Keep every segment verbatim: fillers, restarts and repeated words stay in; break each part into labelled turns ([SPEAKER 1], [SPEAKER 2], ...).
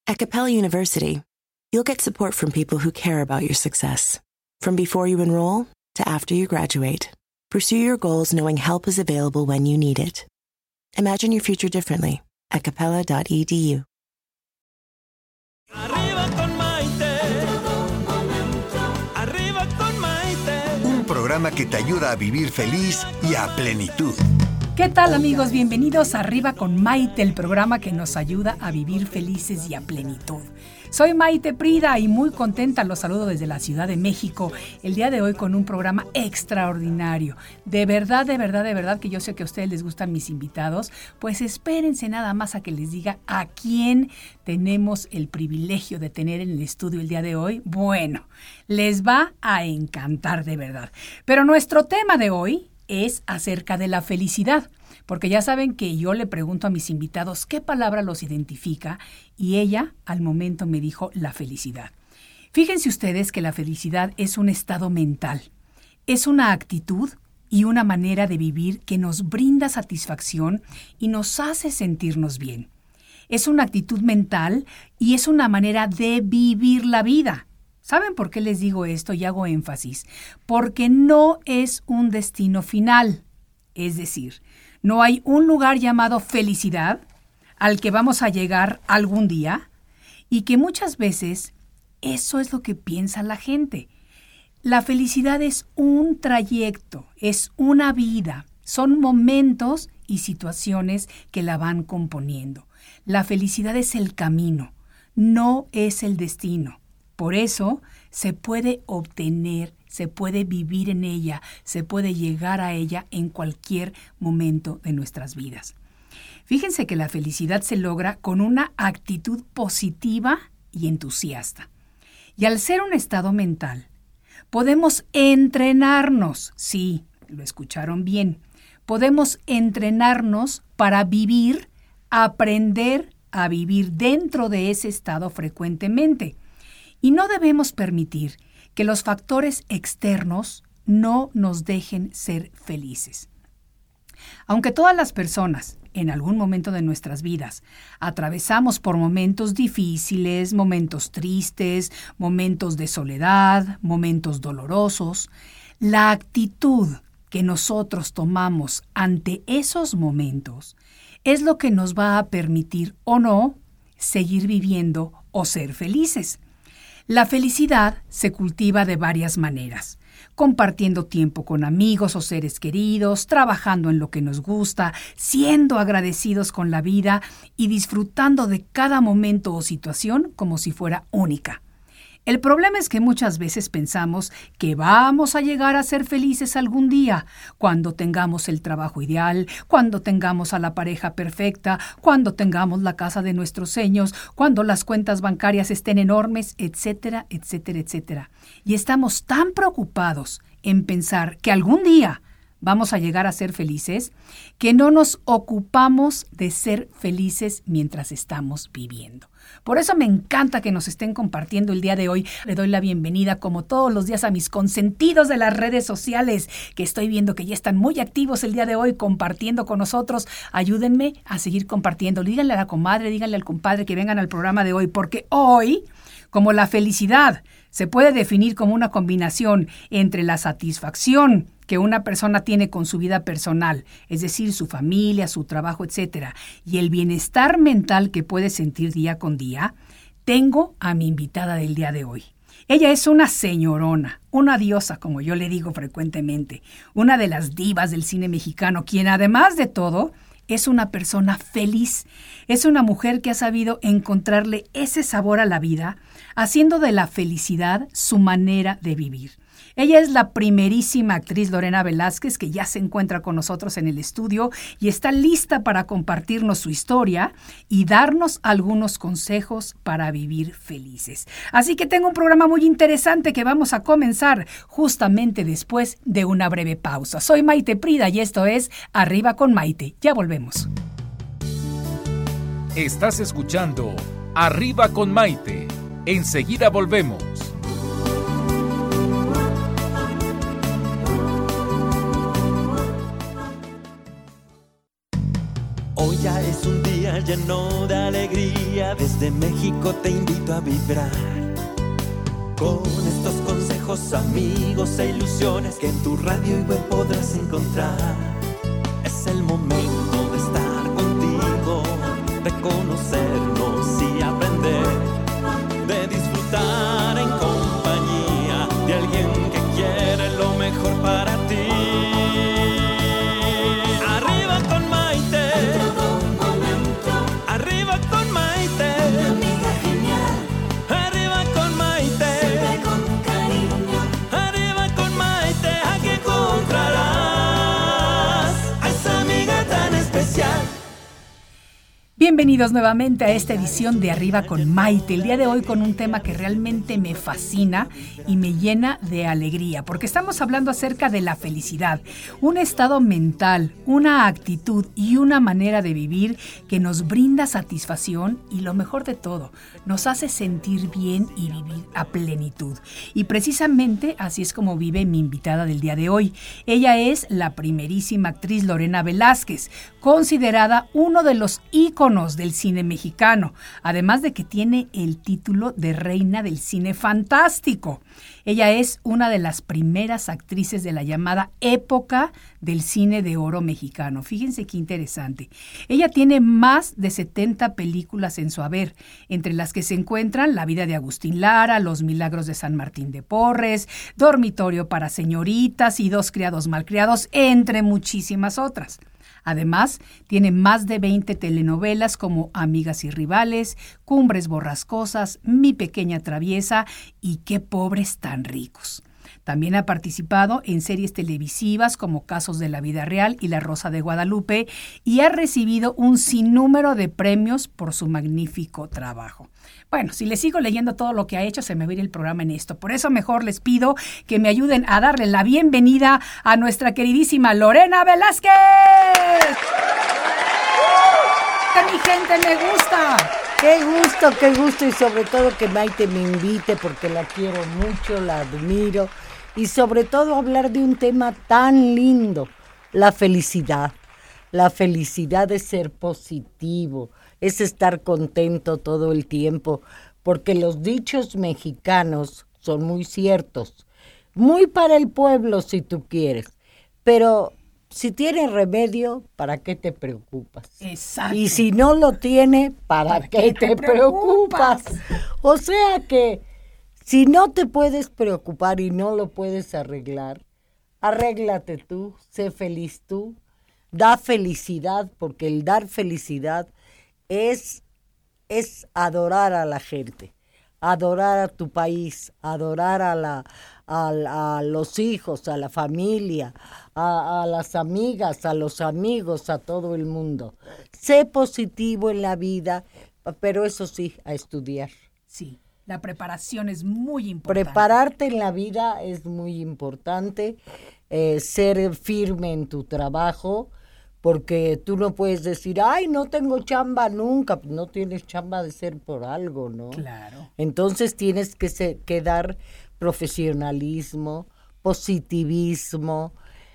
[SPEAKER 1] At Capella University, you'll get support from people who care about your success. From before you enroll to after you graduate, pursue your goals knowing help is available when you need it. Imagine your future differently at capella dot e d u.
[SPEAKER 2] Arriba con Maite. Arriba con Maite.
[SPEAKER 3] Un programa que te ayuda a vivir feliz y a plenitud.
[SPEAKER 4] ¿Qué tal, amigos? Bienvenidos a Arriba con Maite, el programa que nos ayuda a vivir felices y a plenitud. Soy Maite Prida y muy contenta, los saludo desde la Ciudad de México, el día de hoy con un programa extraordinario. De verdad, de verdad, de verdad que yo sé que a ustedes les gustan mis invitados, pues espérense nada más a que les diga a quién tenemos el privilegio de tener en el estudio el día de hoy. Bueno, les va a encantar de verdad. Pero nuestro tema de hoy es acerca de la felicidad, porque ya saben que yo le pregunto a mis invitados qué palabra los identifica y ella al momento me dijo la felicidad. Fíjense ustedes que la felicidad es un estado mental, es una actitud y una manera de vivir que nos brinda satisfacción y nos hace sentirnos bien. Es una actitud mental y es una manera de vivir la vida. ¿Saben por qué les digo esto y hago énfasis? Porque no es un destino final. Es decir, no hay un lugar llamado felicidad al que vamos a llegar algún día y que muchas veces eso es lo que piensa la gente. La felicidad es un trayecto, es una vida, son momentos y situaciones que la van componiendo. La felicidad es el camino, no es el destino. Por eso se puede obtener, se puede vivir en ella, se puede llegar a ella en cualquier momento de nuestras vidas. Fíjense que la felicidad se logra con una actitud positiva y entusiasta. Y al ser un estado mental, podemos entrenarnos, sí, lo escucharon bien, podemos entrenarnos para vivir, aprender a vivir dentro de ese estado frecuentemente. Y no debemos permitir que los factores externos no nos dejen ser felices. Aunque todas las personas, en algún momento de nuestras vidas, atravesamos por momentos difíciles, momentos tristes, momentos de soledad, momentos dolorosos, la actitud que nosotros tomamos ante esos momentos es lo que nos va a permitir o no seguir viviendo o ser felices. La felicidad se cultiva de varias maneras, compartiendo tiempo con amigos o seres queridos, trabajando en lo que nos gusta, siendo agradecidos con la vida y disfrutando de cada momento o situación como si fuera única. El problema es que muchas veces pensamos que vamos a llegar a ser felices algún día, cuando tengamos el trabajo ideal, cuando tengamos a la pareja perfecta, cuando tengamos la casa de nuestros sueños, cuando las cuentas bancarias estén enormes, etcétera, etcétera, etcétera. Y estamos tan preocupados en pensar que algún día vamos a llegar a ser felices, que no nos ocupamos de ser felices mientras estamos viviendo. Por eso me encanta que nos estén compartiendo el día de hoy. Le doy la bienvenida, como todos los días, a mis consentidos de las redes sociales, que estoy viendo que ya están muy activos el día de hoy, compartiendo con nosotros. Ayúdenme a seguir compartiendo. Díganle a la comadre, díganle al compadre que vengan al programa de hoy, porque hoy, como la felicidad se puede definir como una combinación entre la satisfacción que una persona tiene con su vida personal, es decir, su familia, su trabajo, etcétera, y el bienestar mental que puede sentir día con día, tengo a mi invitada del día de hoy. Ella es una señorona, una diosa, como yo le digo frecuentemente, una de las divas del cine mexicano, quien además de todo es una persona feliz. Es una mujer que ha sabido encontrarle ese sabor a la vida, haciendo de la felicidad su manera de vivir. Ella es la primerísima actriz Lorena Velázquez, que ya se encuentra con nosotros en el estudio y está lista para compartirnos su historia y darnos algunos consejos para vivir felices. Así que tengo un programa muy interesante que vamos a comenzar justamente después de una breve pausa. Soy Maite Prida y esto es Arriba con Maite. Ya volvemos.
[SPEAKER 5] Estás escuchando Arriba con Maite. Enseguida volvemos.
[SPEAKER 2] Hoy ya es un día lleno de alegría alegría. Desde México te invito a vibrar con estos consejos, amigos e ilusiones que en tu radio y web podrás encontrar. Es el momento de estar contigo, de conocernos y aprender, de disfrutar en compañía de alguien que quiere lo mejor para ti. Arriba con Maite, arriba con Maite, una amiga genial. Arriba con Maite, siempre con cariño. Arriba con Maite, aquí encontrarás a esa amiga tan especial.
[SPEAKER 4] Bienvenidos nuevamente a esta edición de Arriba con Maite. El día de hoy con un tema que realmente me fascina y me llena de alegría, porque estamos hablando acerca de la felicidad, un estado mental, una actitud y una manera de vivir que nos brinda satisfacción y, lo mejor de todo, nos hace sentir bien y vivir a plenitud. Y precisamente así es como vive mi invitada del día de hoy. Ella es la primerísima actriz Lorena Velázquez, considerada uno de los íconos del cine mexicano, además de que tiene el título de reina del cine fantástico. Ella es una de las primeras actrices de la llamada época del cine de oro mexicano. Fíjense qué interesante. Ella tiene más de setenta películas en su haber, entre las que se encuentran La vida de Agustín Lara, Los milagros de San Martín de Porres, Dormitorio para señoritas y Dos criados malcriados, entre muchísimas otras. Además, tiene más de veinte telenovelas como Amigas y Rivales, Cumbres Borrascosas, Mi Pequeña Traviesa y Qué pobres tan ricos. También ha participado en series televisivas como Casos de la Vida Real y La Rosa de Guadalupe y ha recibido un sinnúmero de premios por su magnífico trabajo. Bueno, si les sigo leyendo todo lo que ha hecho, se me va a ir el programa en esto. Por eso mejor les pido que me ayuden a darle la bienvenida a nuestra queridísima Lorena Velázquez. ¡Que mi gente me gusta!
[SPEAKER 6] Qué gusto, qué gusto, y sobre todo que Maite me invite porque la quiero mucho, la admiro, y sobre todo hablar de un tema tan lindo, la felicidad. La felicidad es ser positivo, es estar contento todo el tiempo, porque los dichos mexicanos son muy ciertos, muy para el pueblo si tú quieres, pero si tiene remedio, ¿para qué te preocupas?
[SPEAKER 4] Exacto.
[SPEAKER 6] Y si no lo tiene, ¿para, ¿Para qué, qué te, te preocupas? preocupas? O sea que si no te puedes preocupar y no lo puedes arreglar, arréglate tú, sé feliz tú, da felicidad, porque el dar felicidad es, es adorar a la gente, adorar a tu país, adorar a, la, a, a los hijos, a la familia, a, a las amigas, a los amigos, a todo el mundo. Sé positivo en la vida, pero eso sí, a estudiar.
[SPEAKER 4] Sí, la preparación es muy importante.
[SPEAKER 6] Prepararte en la vida es muy importante, eh, ser firme en tu trabajo, porque tú no puedes decir, ay, no tengo chamba nunca. No tienes chamba de ser por algo, ¿no?
[SPEAKER 4] Claro.
[SPEAKER 6] Entonces tienes que, ser, que dar profesionalismo, positivismo,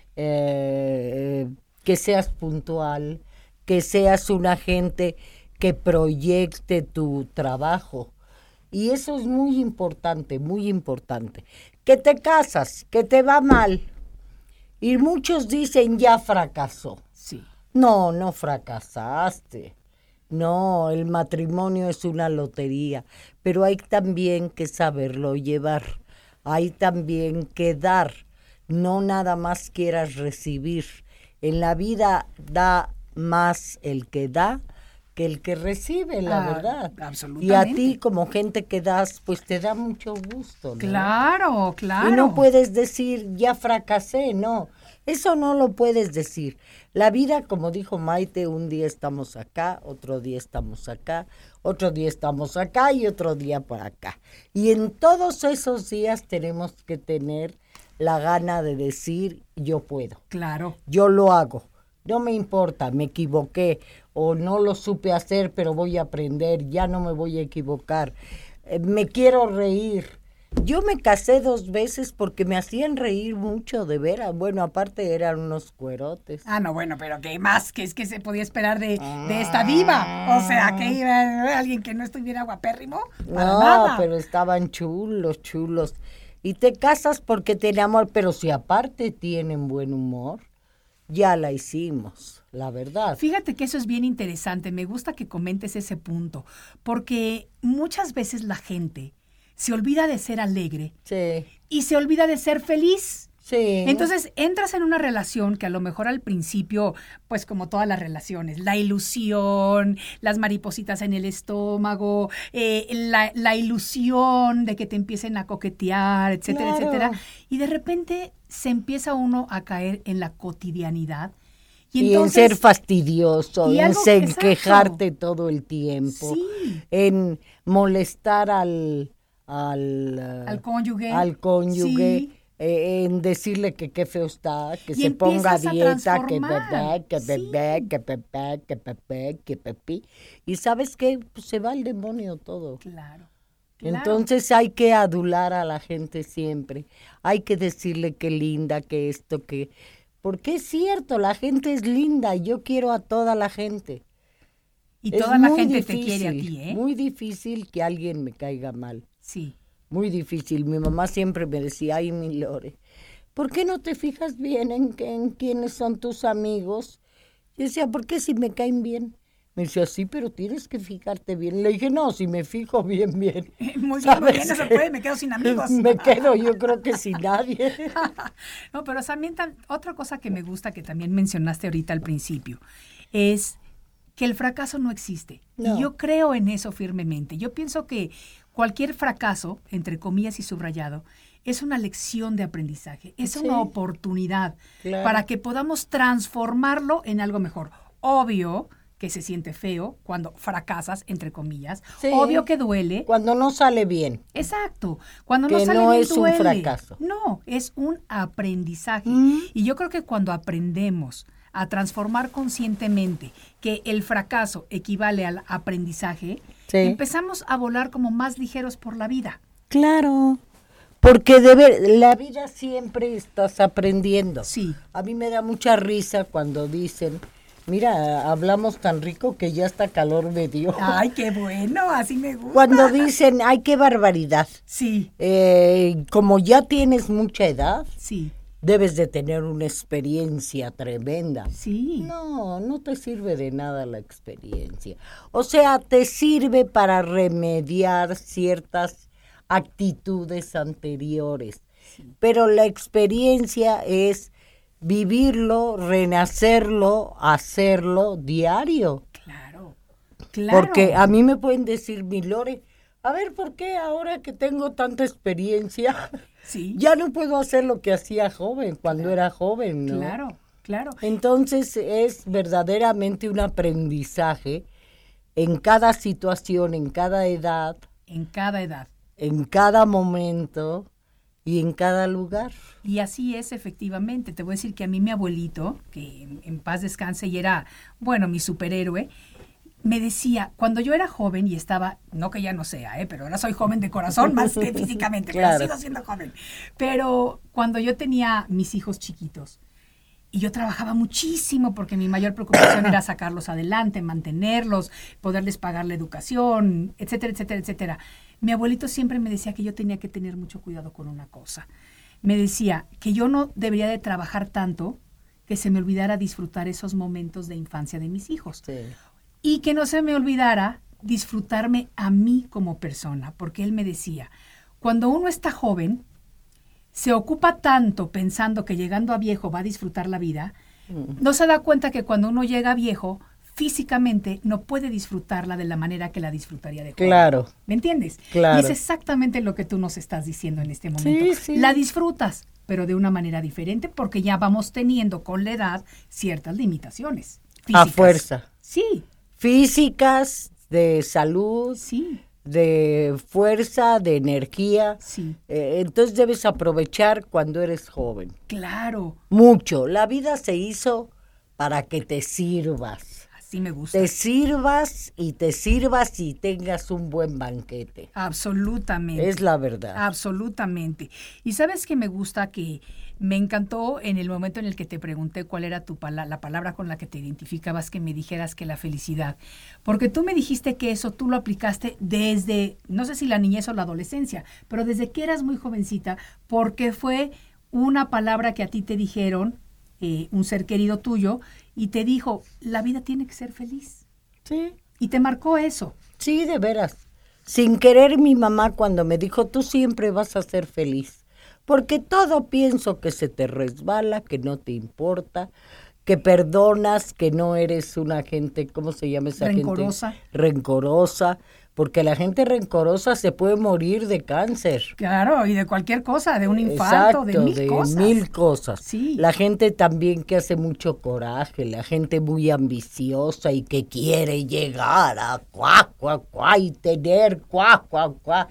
[SPEAKER 6] eh, que seas puntual, que seas una gente que proyecte tu trabajo. Y eso es muy importante, muy importante. Que te casas, que te va mal. Y muchos dicen, ya fracasó.
[SPEAKER 4] Sí.
[SPEAKER 6] No, no fracasaste. No, el matrimonio es una lotería, pero hay también que saberlo llevar. Hay también que dar. No nada más quieras recibir. En la vida da más el que da que el que recibe, la ah, verdad.
[SPEAKER 4] Absolutamente.
[SPEAKER 6] Y a ti, como gente que das, pues te da mucho gusto, ¿no?
[SPEAKER 4] Claro, claro.
[SPEAKER 6] Y no puedes decir, ya fracasé, no. Eso no lo puedes decir. La vida, como dijo Maite, un día estamos acá, otro día estamos acá, otro día estamos acá y otro día por acá. Y en todos esos días tenemos que tener la gana de decir, yo puedo.
[SPEAKER 4] Claro.
[SPEAKER 6] Yo lo hago. No me importa, me equivoqué o no lo supe hacer, pero voy a aprender, ya no me voy a equivocar. Eh, me quiero reír, Yo me casé dos veces porque me hacían reír mucho, de veras. Bueno, aparte eran unos cuerotes.
[SPEAKER 4] Ah, no, bueno, pero ¿qué más? ¿Qué es que se podía esperar de, de esta diva? O sea, que iba alguien que no estuviera guapérrimo. Para
[SPEAKER 6] No,
[SPEAKER 4] nada.
[SPEAKER 6] pero estaban chulos, chulos. Y te casas porque te enamoras, pero si aparte tienen buen humor, ya la hicimos, la verdad.
[SPEAKER 4] Fíjate que eso es bien interesante. Me gusta que comentes ese punto, porque muchas veces la gente se olvida de ser alegre
[SPEAKER 6] Sí,
[SPEAKER 4] y se olvida de ser feliz.
[SPEAKER 6] sí.
[SPEAKER 4] Entonces entras en una relación que a lo mejor al principio, pues como todas las relaciones, la ilusión, las maripositas en el estómago, eh, la, la ilusión de que te empiecen a coquetear, etcétera,
[SPEAKER 6] Claro.
[SPEAKER 4] etcétera. Y de repente se empieza uno a caer en la cotidianidad.
[SPEAKER 6] Y,
[SPEAKER 4] entonces,
[SPEAKER 6] en ser fastidioso,
[SPEAKER 4] y
[SPEAKER 6] en,
[SPEAKER 4] algo-
[SPEAKER 6] ser-
[SPEAKER 4] exacto.
[SPEAKER 6] quejarte todo el tiempo,
[SPEAKER 4] Sí.
[SPEAKER 6] en molestar al al, eh,
[SPEAKER 4] Al cónyuge.
[SPEAKER 6] al cónyuge,
[SPEAKER 4] Sí.
[SPEAKER 6] eh, en decirle que qué feo está, que
[SPEAKER 4] Y
[SPEAKER 6] se ponga a
[SPEAKER 4] empiezas a
[SPEAKER 6] dieta, que
[SPEAKER 4] transformar.
[SPEAKER 6] bebé, que
[SPEAKER 4] Sí.
[SPEAKER 6] bebé, que pepe, que pepe, que pepi. Y ¿sabes qué? Pues se va al demonio todo.
[SPEAKER 4] Claro. claro.
[SPEAKER 6] Entonces hay que adular a la gente siempre. Hay que decirle que linda, que esto, que... Porque es cierto, la gente es linda y yo quiero a toda la gente.
[SPEAKER 4] Y
[SPEAKER 6] Es
[SPEAKER 4] toda la
[SPEAKER 6] muy
[SPEAKER 4] gente te quiere a
[SPEAKER 6] difícil,
[SPEAKER 4] ti, ¿eh?
[SPEAKER 6] Muy difícil que alguien me caiga mal.
[SPEAKER 4] Sí.
[SPEAKER 6] Muy difícil. Mi mamá siempre me decía, ay, mi Lore, ¿por qué no te fijas bien en, que- en quiénes son tus amigos? Yo decía, ¿por qué si me caen bien? Me decía, sí, pero tienes que fijarte bien. Le dije, no, si me fijo bien, bien.
[SPEAKER 4] Muy bien, muy
[SPEAKER 6] ¿Sabes
[SPEAKER 4] bien, no se
[SPEAKER 6] qué?
[SPEAKER 4] puede, me quedo sin amigos.
[SPEAKER 6] Me quedo, yo creo que sin nadie.
[SPEAKER 4] No, pero también tam- otra cosa que me gusta que también mencionaste ahorita al principio es que el fracaso no existe.
[SPEAKER 6] No.
[SPEAKER 4] Y yo creo en eso firmemente. Yo pienso que cualquier fracaso, entre comillas y subrayado, es una lección de aprendizaje, es
[SPEAKER 6] Sí.
[SPEAKER 4] una oportunidad
[SPEAKER 6] Claro.
[SPEAKER 4] para que podamos transformarlo en algo mejor. Obvio que se siente feo cuando fracasas, entre comillas.
[SPEAKER 6] Sí.
[SPEAKER 4] Obvio que duele.
[SPEAKER 6] Cuando no sale bien.
[SPEAKER 4] Exacto. Cuando
[SPEAKER 6] Que
[SPEAKER 4] no sale
[SPEAKER 6] no
[SPEAKER 4] bien
[SPEAKER 6] es un
[SPEAKER 4] duele.
[SPEAKER 6] fracaso.
[SPEAKER 4] No, es un aprendizaje.
[SPEAKER 6] Mm.
[SPEAKER 4] Y yo creo que cuando aprendemos a transformar conscientemente que el fracaso equivale al aprendizaje,
[SPEAKER 6] Sí.
[SPEAKER 4] empezamos a volar como más ligeros por la vida.
[SPEAKER 6] Claro. Porque de ver, la vida siempre estás aprendiendo.
[SPEAKER 4] Sí.
[SPEAKER 6] A mí me da mucha risa cuando dicen, mira, hablamos tan rico que ya hasta calor me dio.
[SPEAKER 4] Ay, qué bueno, así me gusta.
[SPEAKER 6] Cuando dicen, ay, qué barbaridad.
[SPEAKER 4] Sí,
[SPEAKER 6] Eh, como ya tienes mucha edad,
[SPEAKER 4] sí,
[SPEAKER 6] debes de tener una experiencia tremenda.
[SPEAKER 4] sí.
[SPEAKER 6] No, no te sirve de nada la experiencia. O sea, te sirve para remediar ciertas actitudes anteriores. Pero la experiencia es vivirlo, renacerlo, hacerlo diario.
[SPEAKER 4] Claro, claro.
[SPEAKER 6] Porque a mí me pueden decir, mi Lore, a ver, ¿por qué ahora que tengo tanta experiencia
[SPEAKER 4] Sí,
[SPEAKER 6] ya no puedo hacer lo que hacía joven, cuando era joven, ¿no?
[SPEAKER 4] claro, claro.
[SPEAKER 6] Entonces es verdaderamente un aprendizaje en cada situación, en cada edad,
[SPEAKER 4] En cada edad.
[SPEAKER 6] en cada momento y en cada lugar.
[SPEAKER 4] Y así es efectivamente. Te voy a decir que a mí mi abuelito, que en, en paz descanse y era, bueno, mi superhéroe, me decía, cuando yo era joven y estaba, no que ya no sea, ¿eh? Pero ahora soy joven de corazón más que físicamente,
[SPEAKER 6] Claro.
[SPEAKER 4] pero sigo siendo joven. Pero cuando yo tenía mis hijos chiquitos, y yo trabajaba muchísimo porque mi mayor preocupación era sacarlos adelante, mantenerlos, poderles pagar la educación, etcétera, etcétera, etcétera. Mi abuelito siempre me decía que yo tenía que tener mucho cuidado con una cosa. Me decía que yo no debería de trabajar tanto que se me olvidara disfrutar esos momentos de infancia de mis hijos.
[SPEAKER 6] Sí.
[SPEAKER 4] Y que no se me olvidara disfrutarme a mí como persona, porque él me decía, cuando uno está joven, se ocupa tanto pensando que llegando a viejo va a disfrutar la vida, no se da cuenta que cuando uno llega a viejo, físicamente no puede disfrutarla de la manera que la disfrutaría de joven.
[SPEAKER 6] Claro.
[SPEAKER 4] ¿Me entiendes?
[SPEAKER 6] Claro.
[SPEAKER 4] Y es exactamente lo que tú nos estás diciendo en este momento.
[SPEAKER 6] Sí, sí.
[SPEAKER 4] La disfrutas, pero de una manera diferente porque ya vamos teniendo con la edad ciertas limitaciones
[SPEAKER 6] A
[SPEAKER 4] físicas.
[SPEAKER 6] fuerza.
[SPEAKER 4] Sí,
[SPEAKER 6] Físicas, de salud,
[SPEAKER 4] sí,
[SPEAKER 6] de fuerza, de energía.
[SPEAKER 4] sí.
[SPEAKER 6] Eh, entonces debes aprovechar cuando eres joven.
[SPEAKER 4] Claro.
[SPEAKER 6] Mucho. La vida se hizo para que te sirvas.
[SPEAKER 4] Así me gusta.
[SPEAKER 6] Te sirvas y te sirvas y tengas un buen banquete.
[SPEAKER 4] Absolutamente.
[SPEAKER 6] Es la verdad.
[SPEAKER 4] Absolutamente. Y sabes que me gusta que me encantó en el momento en el que te pregunté cuál era tu pala- la palabra con la que te identificabas, que me dijeras que la felicidad. Porque tú me dijiste que eso tú lo aplicaste desde, no sé si la niñez o la adolescencia, pero desde que eras muy jovencita, porque fue una palabra que a ti te dijeron, eh, un ser querido tuyo, y te dijo, la vida tiene que ser feliz.
[SPEAKER 6] Sí.
[SPEAKER 4] Y te marcó eso.
[SPEAKER 6] Sí, de veras. Sin querer mi mamá cuando me dijo, tú siempre vas a ser feliz. Porque todo pienso que se te resbala, que no te importa, que perdonas, que no eres una gente, ¿cómo se llama esa
[SPEAKER 4] Rencorosa.
[SPEAKER 6] gente? Rencorosa. Porque la gente rencorosa se puede morir de cáncer.
[SPEAKER 4] Claro, y de cualquier cosa, de un infarto,
[SPEAKER 6] Exacto,
[SPEAKER 4] de mil
[SPEAKER 6] de
[SPEAKER 4] cosas.
[SPEAKER 6] mil cosas.
[SPEAKER 4] Sí.
[SPEAKER 6] La gente también que hace mucho coraje, la gente muy ambiciosa y que quiere llegar a cuá, cuá, cuá y tener cuá, cuá, cuá.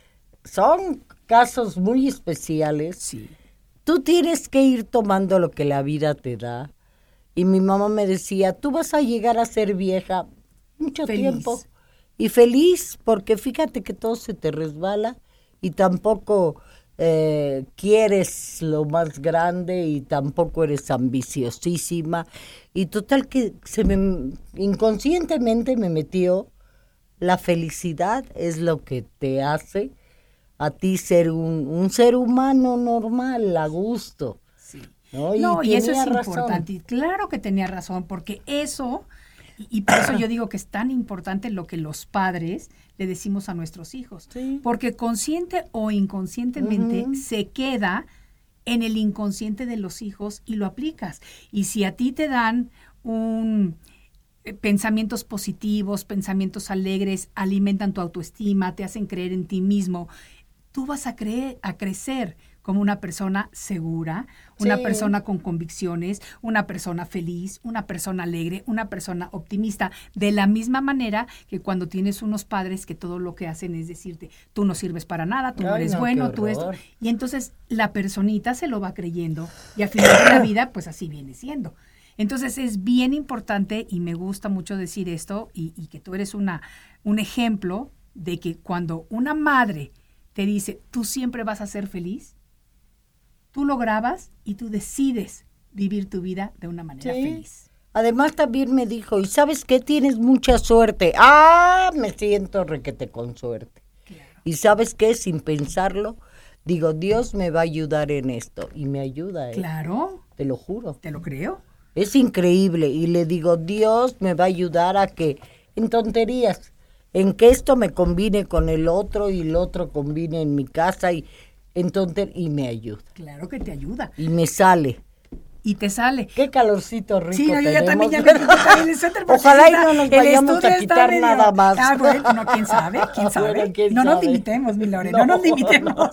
[SPEAKER 6] Son casos muy especiales.
[SPEAKER 4] Sí.
[SPEAKER 6] Tú tienes que ir tomando lo que la vida te da. Y mi mamá me decía, tú vas a llegar a ser vieja mucho
[SPEAKER 4] Feliz.
[SPEAKER 6] tiempo. Y feliz, porque fíjate que todo se te resbala y tampoco eh, quieres lo más grande y tampoco eres ambiciosísima. Y total que se me inconscientemente me metió la felicidad es lo que te hace a ti ser un, un ser humano normal, a gusto.
[SPEAKER 4] Sí.
[SPEAKER 6] ¿no? Y,
[SPEAKER 4] No, y eso es
[SPEAKER 6] tenía razón.
[SPEAKER 4] importante. Y claro que tenía razón, porque eso, y, y por eso yo digo que es tan importante lo que los padres le decimos a nuestros hijos.
[SPEAKER 6] Sí.
[SPEAKER 4] Porque consciente o inconscientemente
[SPEAKER 6] Ujú.
[SPEAKER 4] se queda en el inconsciente de los hijos y lo aplicas. Y si a ti te dan un eh, pensamientos positivos, pensamientos alegres, alimentan tu autoestima, te hacen creer en ti mismo, tú vas a creer, a crecer como una persona segura, una
[SPEAKER 6] Sí.
[SPEAKER 4] persona con convicciones, una persona feliz, una persona alegre, una persona optimista. De la misma manera que cuando tienes unos padres que todo lo que hacen es decirte, tú no sirves para nada, tú no
[SPEAKER 6] Ay,
[SPEAKER 4] eres
[SPEAKER 6] no,
[SPEAKER 4] bueno,
[SPEAKER 6] qué
[SPEAKER 4] tú esto.
[SPEAKER 6] horror.
[SPEAKER 4] Y entonces la personita se lo va creyendo y al final de la vida, pues así viene siendo. Entonces es bien importante y me gusta mucho decir esto y, y que tú eres una, un ejemplo de que cuando una madre te dice, tú siempre vas a ser feliz, tú lo grabas y tú decides vivir tu vida de una manera
[SPEAKER 6] Sí.
[SPEAKER 4] feliz.
[SPEAKER 6] Además también me dijo, ¿y sabes qué? Tienes mucha suerte. ¡Ah! Me siento requete con suerte.
[SPEAKER 4] Claro.
[SPEAKER 6] ¿Y sabes qué? Sin pensarlo, digo, Dios me va a ayudar en esto. Y me ayuda, ¿eh?
[SPEAKER 4] Claro,
[SPEAKER 6] Te lo juro.
[SPEAKER 4] te lo creo.
[SPEAKER 6] Es increíble. Y le digo, Dios me va a ayudar a que, en tonterías, en que esto me combine con el otro y el otro combine en mi casa y en tonter y me ayuda.
[SPEAKER 4] Claro que te ayuda.
[SPEAKER 6] Y me sale.
[SPEAKER 4] Y te sale.
[SPEAKER 6] Qué calorcito rico
[SPEAKER 4] Sí, no, yo ya
[SPEAKER 6] tenemos.
[SPEAKER 4] también ya me quité también el suéter. porque
[SPEAKER 6] Ojalá y
[SPEAKER 4] está-
[SPEAKER 6] no nos
[SPEAKER 4] el
[SPEAKER 6] vayamos
[SPEAKER 4] estudio
[SPEAKER 6] a
[SPEAKER 4] está
[SPEAKER 6] quitar
[SPEAKER 4] medio-
[SPEAKER 6] nada más.
[SPEAKER 4] Ah, bueno, no, quién sabe, quién sabe.
[SPEAKER 6] Bueno, quién
[SPEAKER 4] no nos
[SPEAKER 6] sabe.
[SPEAKER 4] limitemos, mi Lore, no,
[SPEAKER 6] No.
[SPEAKER 4] nos limitemos.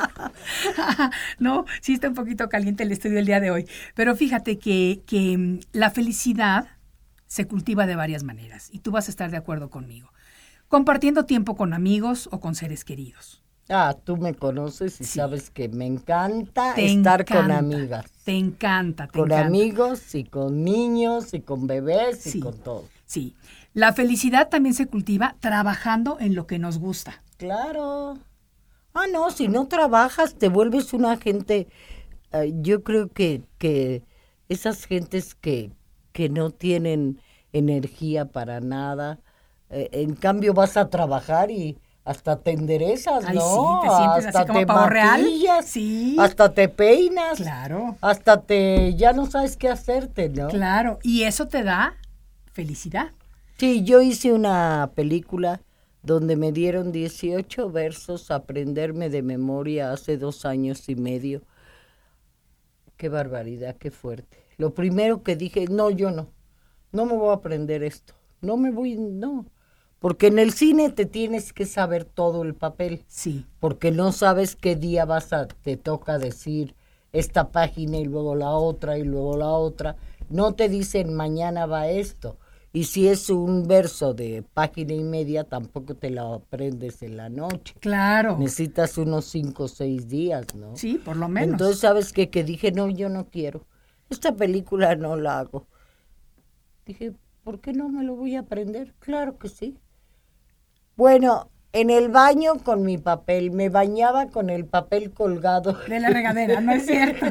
[SPEAKER 4] No, sí está un poquito caliente el estudio el día de hoy. Pero fíjate que, que mm, la felicidad se cultiva de varias maneras y tú vas a estar de acuerdo conmigo. Compartiendo tiempo con amigos o con seres queridos.
[SPEAKER 6] Ah, tú me conoces y
[SPEAKER 4] Sí.
[SPEAKER 6] sabes que me encanta
[SPEAKER 4] Te
[SPEAKER 6] estar con
[SPEAKER 4] encanta,
[SPEAKER 6] amigas.
[SPEAKER 4] Te encanta, te
[SPEAKER 6] Con
[SPEAKER 4] encanta.
[SPEAKER 6] amigos y con niños y con bebés
[SPEAKER 4] Sí.
[SPEAKER 6] y con todo.
[SPEAKER 4] Sí. La felicidad también se cultiva trabajando en lo que nos gusta.
[SPEAKER 6] Claro. Ah, no, si no trabajas te vuelves una gente, eh, yo creo que, que esas gentes que, que no tienen energía para nada, eh, en cambio vas a trabajar y hasta te enderezas,
[SPEAKER 4] Ay,
[SPEAKER 6] ¿no?
[SPEAKER 4] sí, te sientes
[SPEAKER 6] hasta
[SPEAKER 4] así como
[SPEAKER 6] te
[SPEAKER 4] pavo real.
[SPEAKER 6] maquillas,
[SPEAKER 4] Sí.
[SPEAKER 6] hasta te peinas,
[SPEAKER 4] Claro,
[SPEAKER 6] hasta te, ya no sabes qué hacerte, ¿no?
[SPEAKER 4] claro. Y eso te da felicidad.
[SPEAKER 6] Sí, yo hice una película donde me dieron dieciocho versos a aprenderme de memoria hace dos años y medio. Qué barbaridad, qué fuerte. Lo primero que dije, no, yo no, no me voy a aprender esto, no me voy, no. Porque en el cine te tienes que saber todo el papel,
[SPEAKER 4] Sí.
[SPEAKER 6] porque no sabes qué día vas a, te toca decir esta página y luego la otra y luego la otra. No te dicen mañana va esto. Y si es un verso de página y media, tampoco te lo aprendes en la noche.
[SPEAKER 4] Claro.
[SPEAKER 6] Necesitas unos cinco o seis días, ¿no?
[SPEAKER 4] Sí, por lo menos.
[SPEAKER 6] Entonces, ¿sabes qué? Que dije, no, yo no quiero. Esta película no la hago. Dije, ¿por qué no me lo voy a aprender? Claro que sí. Bueno, en el baño con mi papel, me bañaba con el papel colgado.
[SPEAKER 4] De la regadera, ¿no es cierto?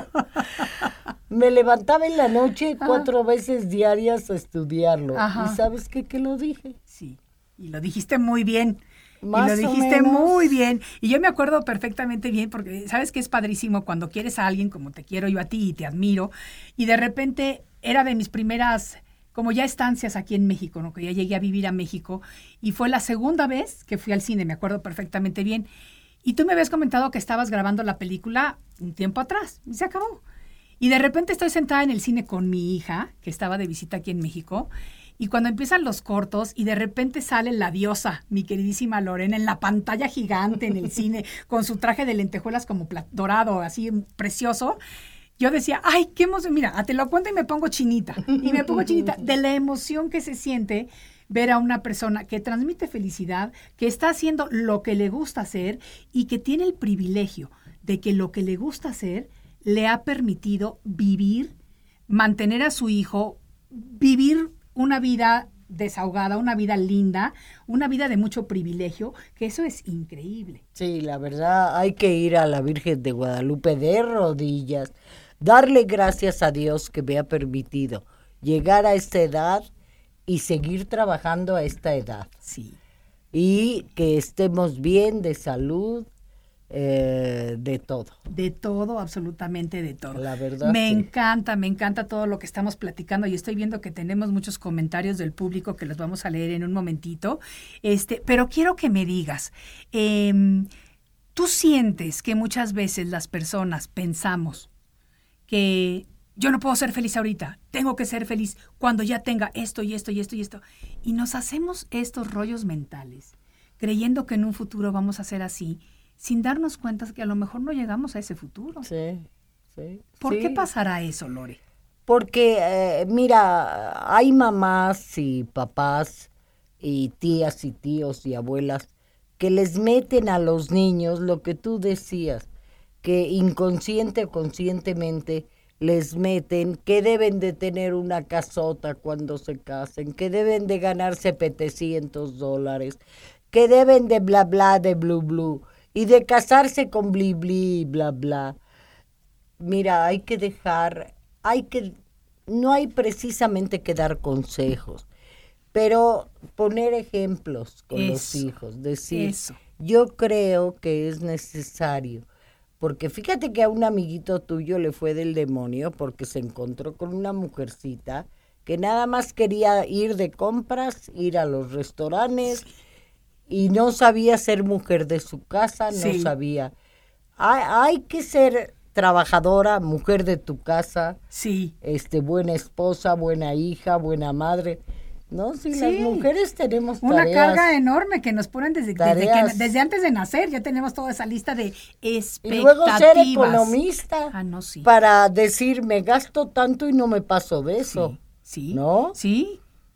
[SPEAKER 6] Me levantaba en la noche cuatro Ajá. veces diarias a estudiarlo. Ajá. ¿Y sabes qué? Que lo dije.
[SPEAKER 4] Sí, y lo dijiste muy bien.
[SPEAKER 6] Más
[SPEAKER 4] y lo dijiste muy bien. Y yo me acuerdo perfectamente bien, porque sabes que es padrísimo cuando quieres a alguien como te quiero yo a ti y te admiro, y de repente era de mis primeras, como ya estancias aquí en México, ¿no? Que ya llegué a vivir a México, y fue la segunda vez que fui al cine, me acuerdo perfectamente bien. Y tú me habías comentado que estabas grabando la película un tiempo atrás, y se acabó. Y de repente estoy sentada en el cine con mi hija, que estaba de visita aquí en México, y cuando empiezan los cortos y de repente sale la diosa, mi queridísima Lorena, en la pantalla gigante en el cine, con su traje de lentejuelas como dorado, así precioso, yo decía, ay, qué emoción, mira, te lo cuento y me pongo chinita, y me pongo chinita de la emoción que se siente ver a una persona que transmite felicidad, que está haciendo lo que le gusta hacer y que tiene el privilegio de que lo que le gusta hacer le ha permitido vivir, mantener a su hijo, vivir una vida desahogada, una vida linda, una vida de mucho privilegio, que eso es increíble.
[SPEAKER 6] Sí, la verdad, hay que ir a la Virgen de Guadalupe de rodillas, darle gracias a Dios que me ha permitido llegar a esta edad y seguir trabajando a esta edad.
[SPEAKER 4] Sí.
[SPEAKER 6] Y que estemos bien de salud, Eh, de todo.
[SPEAKER 4] De todo, absolutamente de todo.
[SPEAKER 6] La verdad.
[SPEAKER 4] Me
[SPEAKER 6] sí.
[SPEAKER 4] encanta, me encanta todo lo que estamos platicando y estoy viendo que tenemos muchos comentarios del público que los vamos a leer en un momentito. Este, pero quiero que me digas, eh, ¿tú sientes que muchas veces las personas pensamos que yo no puedo ser feliz ahorita, tengo que ser feliz cuando ya tenga esto y esto y esto y esto? Y nos hacemos estos rollos mentales, creyendo que en un futuro vamos a ser así, sin darnos cuenta que a lo mejor no llegamos a ese futuro.
[SPEAKER 6] Sí, sí.
[SPEAKER 4] ¿Por
[SPEAKER 6] sí.
[SPEAKER 4] qué pasará eso, Lore?
[SPEAKER 6] Porque, eh, mira, hay mamás y papás y tías y tíos y abuelas que les meten a los niños lo que tú decías, que inconsciente o conscientemente les meten que deben de tener una casota cuando se casen, que deben de ganarse setecientos dólares, que deben de bla bla de blu blu. Y de casarse con bli bli, bla bla. Mira, hay que dejar, hay que, no hay precisamente que dar consejos, pero poner ejemplos con
[SPEAKER 4] eso,
[SPEAKER 6] los hijos. Decir,
[SPEAKER 4] eso.
[SPEAKER 6] Yo creo que es necesario, porque fíjate que a un amiguito tuyo le fue del demonio porque se encontró con una mujercita que nada más quería ir de compras, ir a los restaurantes, sí. Y no sabía ser mujer de su casa, no sí. sabía. Hay, hay que ser trabajadora, mujer de tu casa,
[SPEAKER 4] sí.
[SPEAKER 6] este, buena esposa, buena hija, buena madre. No, si sí. las mujeres tenemos
[SPEAKER 4] una
[SPEAKER 6] tareas,
[SPEAKER 4] carga enorme que nos ponen desde, desde, que, desde antes de nacer, ya tenemos toda esa lista de expectativas.
[SPEAKER 6] Y luego ser economista
[SPEAKER 4] ah, no, sí.
[SPEAKER 6] para decir, me gasto tanto y no me paso de eso.
[SPEAKER 4] Sí, sí.
[SPEAKER 6] ¿No?
[SPEAKER 4] Sí.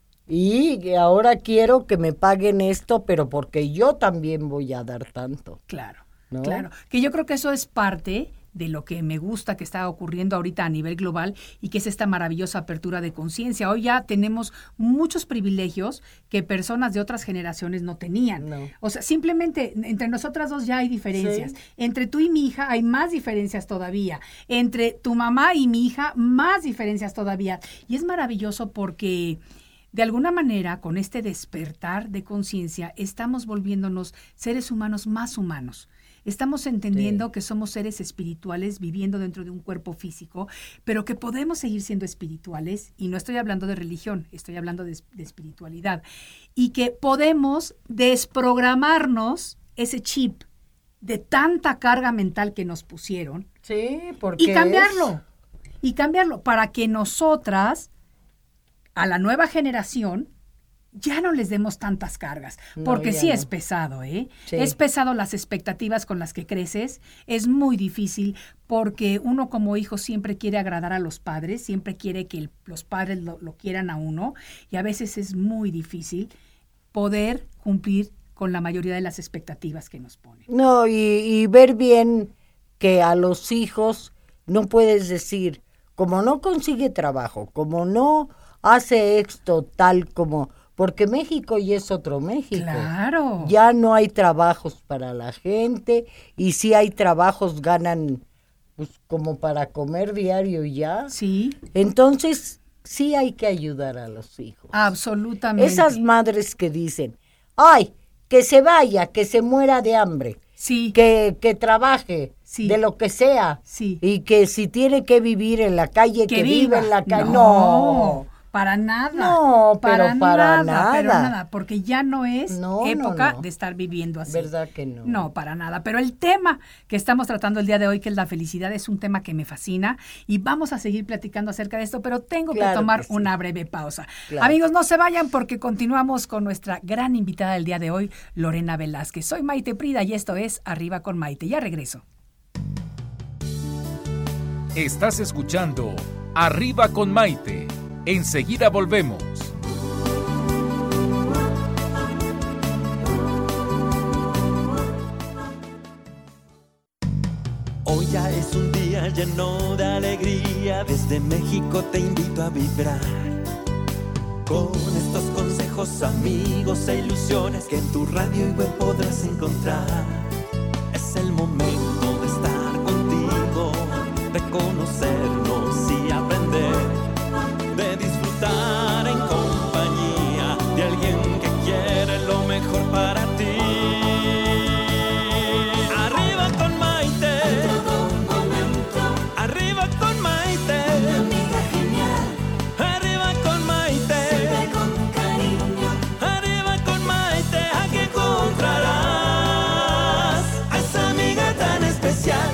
[SPEAKER 6] Y ahora quiero que me paguen esto, pero porque yo también voy a dar tanto.
[SPEAKER 4] Claro,
[SPEAKER 6] ¿no?
[SPEAKER 4] Claro. Que yo creo que eso es parte de lo que me gusta que está ocurriendo ahorita a nivel global y que es esta maravillosa apertura de conciencia. Hoy ya tenemos muchos privilegios que personas de otras generaciones no tenían.
[SPEAKER 6] No.
[SPEAKER 4] O sea, simplemente entre nosotras dos ya hay diferencias. Sí. Entre tú y mi hija hay más diferencias todavía. Entre tu mamá y mi hija, más diferencias todavía. Y es maravilloso porque de alguna manera, con este despertar de conciencia, estamos volviéndonos seres humanos más humanos. Estamos entendiendo sí. que somos seres espirituales viviendo dentro de un cuerpo físico, pero que podemos seguir siendo espirituales, y no estoy hablando de religión, estoy hablando de, de espiritualidad, y que podemos desprogramarnos ese chip de tanta carga mental que nos pusieron
[SPEAKER 6] sí, porque
[SPEAKER 4] y cambiarlo,
[SPEAKER 6] es...
[SPEAKER 4] y cambiarlo para que nosotras, a la nueva generación, ya no les demos tantas cargas, porque no, sí no. es pesado, ¿eh? Sí. Es pesado las expectativas con las que creces, es muy difícil porque uno como hijo siempre quiere agradar a los padres, siempre quiere que el, los padres lo, lo quieran a uno, y a veces es muy difícil poder cumplir con la mayoría de las expectativas que nos ponen.
[SPEAKER 6] No, y, y ver bien que a los hijos no puedes decir, como no consigue trabajo, como no hace esto tal como... Porque México ya es otro México.
[SPEAKER 4] Claro.
[SPEAKER 6] Ya no hay trabajos para la gente, y si hay trabajos ganan pues como para comer diario ya.
[SPEAKER 4] Sí.
[SPEAKER 6] Entonces, sí hay que ayudar a los hijos.
[SPEAKER 4] Absolutamente.
[SPEAKER 6] Esas madres que dicen, ay, que se vaya, que se muera de hambre.
[SPEAKER 4] Sí.
[SPEAKER 6] Que, que trabaje,
[SPEAKER 4] sí.
[SPEAKER 6] de lo que sea.
[SPEAKER 4] Sí.
[SPEAKER 6] Y que si tiene que vivir en la calle, que, que viva en la calle.
[SPEAKER 4] No.
[SPEAKER 6] no.
[SPEAKER 4] Para nada.
[SPEAKER 6] No, pero para, para nada, nada.
[SPEAKER 4] Pero nada, porque ya no es
[SPEAKER 6] no,
[SPEAKER 4] época
[SPEAKER 6] no, no.
[SPEAKER 4] de estar viviendo así.
[SPEAKER 6] ¿Verdad que no?
[SPEAKER 4] No, para nada. Pero el tema que estamos tratando el día de hoy, que es la felicidad, es un tema que me fascina y vamos a seguir platicando acerca de esto, pero tengo
[SPEAKER 6] claro
[SPEAKER 4] que tomar
[SPEAKER 6] que sí.
[SPEAKER 4] una breve pausa.
[SPEAKER 6] Claro.
[SPEAKER 4] Amigos, no se vayan porque continuamos con nuestra gran invitada del día de hoy, Lorena Velázquez. Soy Maite Prida y esto es Arriba con Maite. Ya regreso.
[SPEAKER 5] Estás escuchando Arriba con Maite. Enseguida volvemos.
[SPEAKER 2] Hoy ya es un día lleno de alegría. Desde México te invito a vibrar con estos consejos, amigos e ilusiones que en tu radio y web podrás encontrar. Es el momento de estar contigo, de conocernos y aprender, de disfrutar en compañía de alguien que quiere lo mejor para ti. Arriba con Maite, en todo momento. Arriba con Maite, una amiga genial. Arriba con Maite, siempre con cariño. Arriba con Maite, aquí encontrarás a esa amiga tan especial.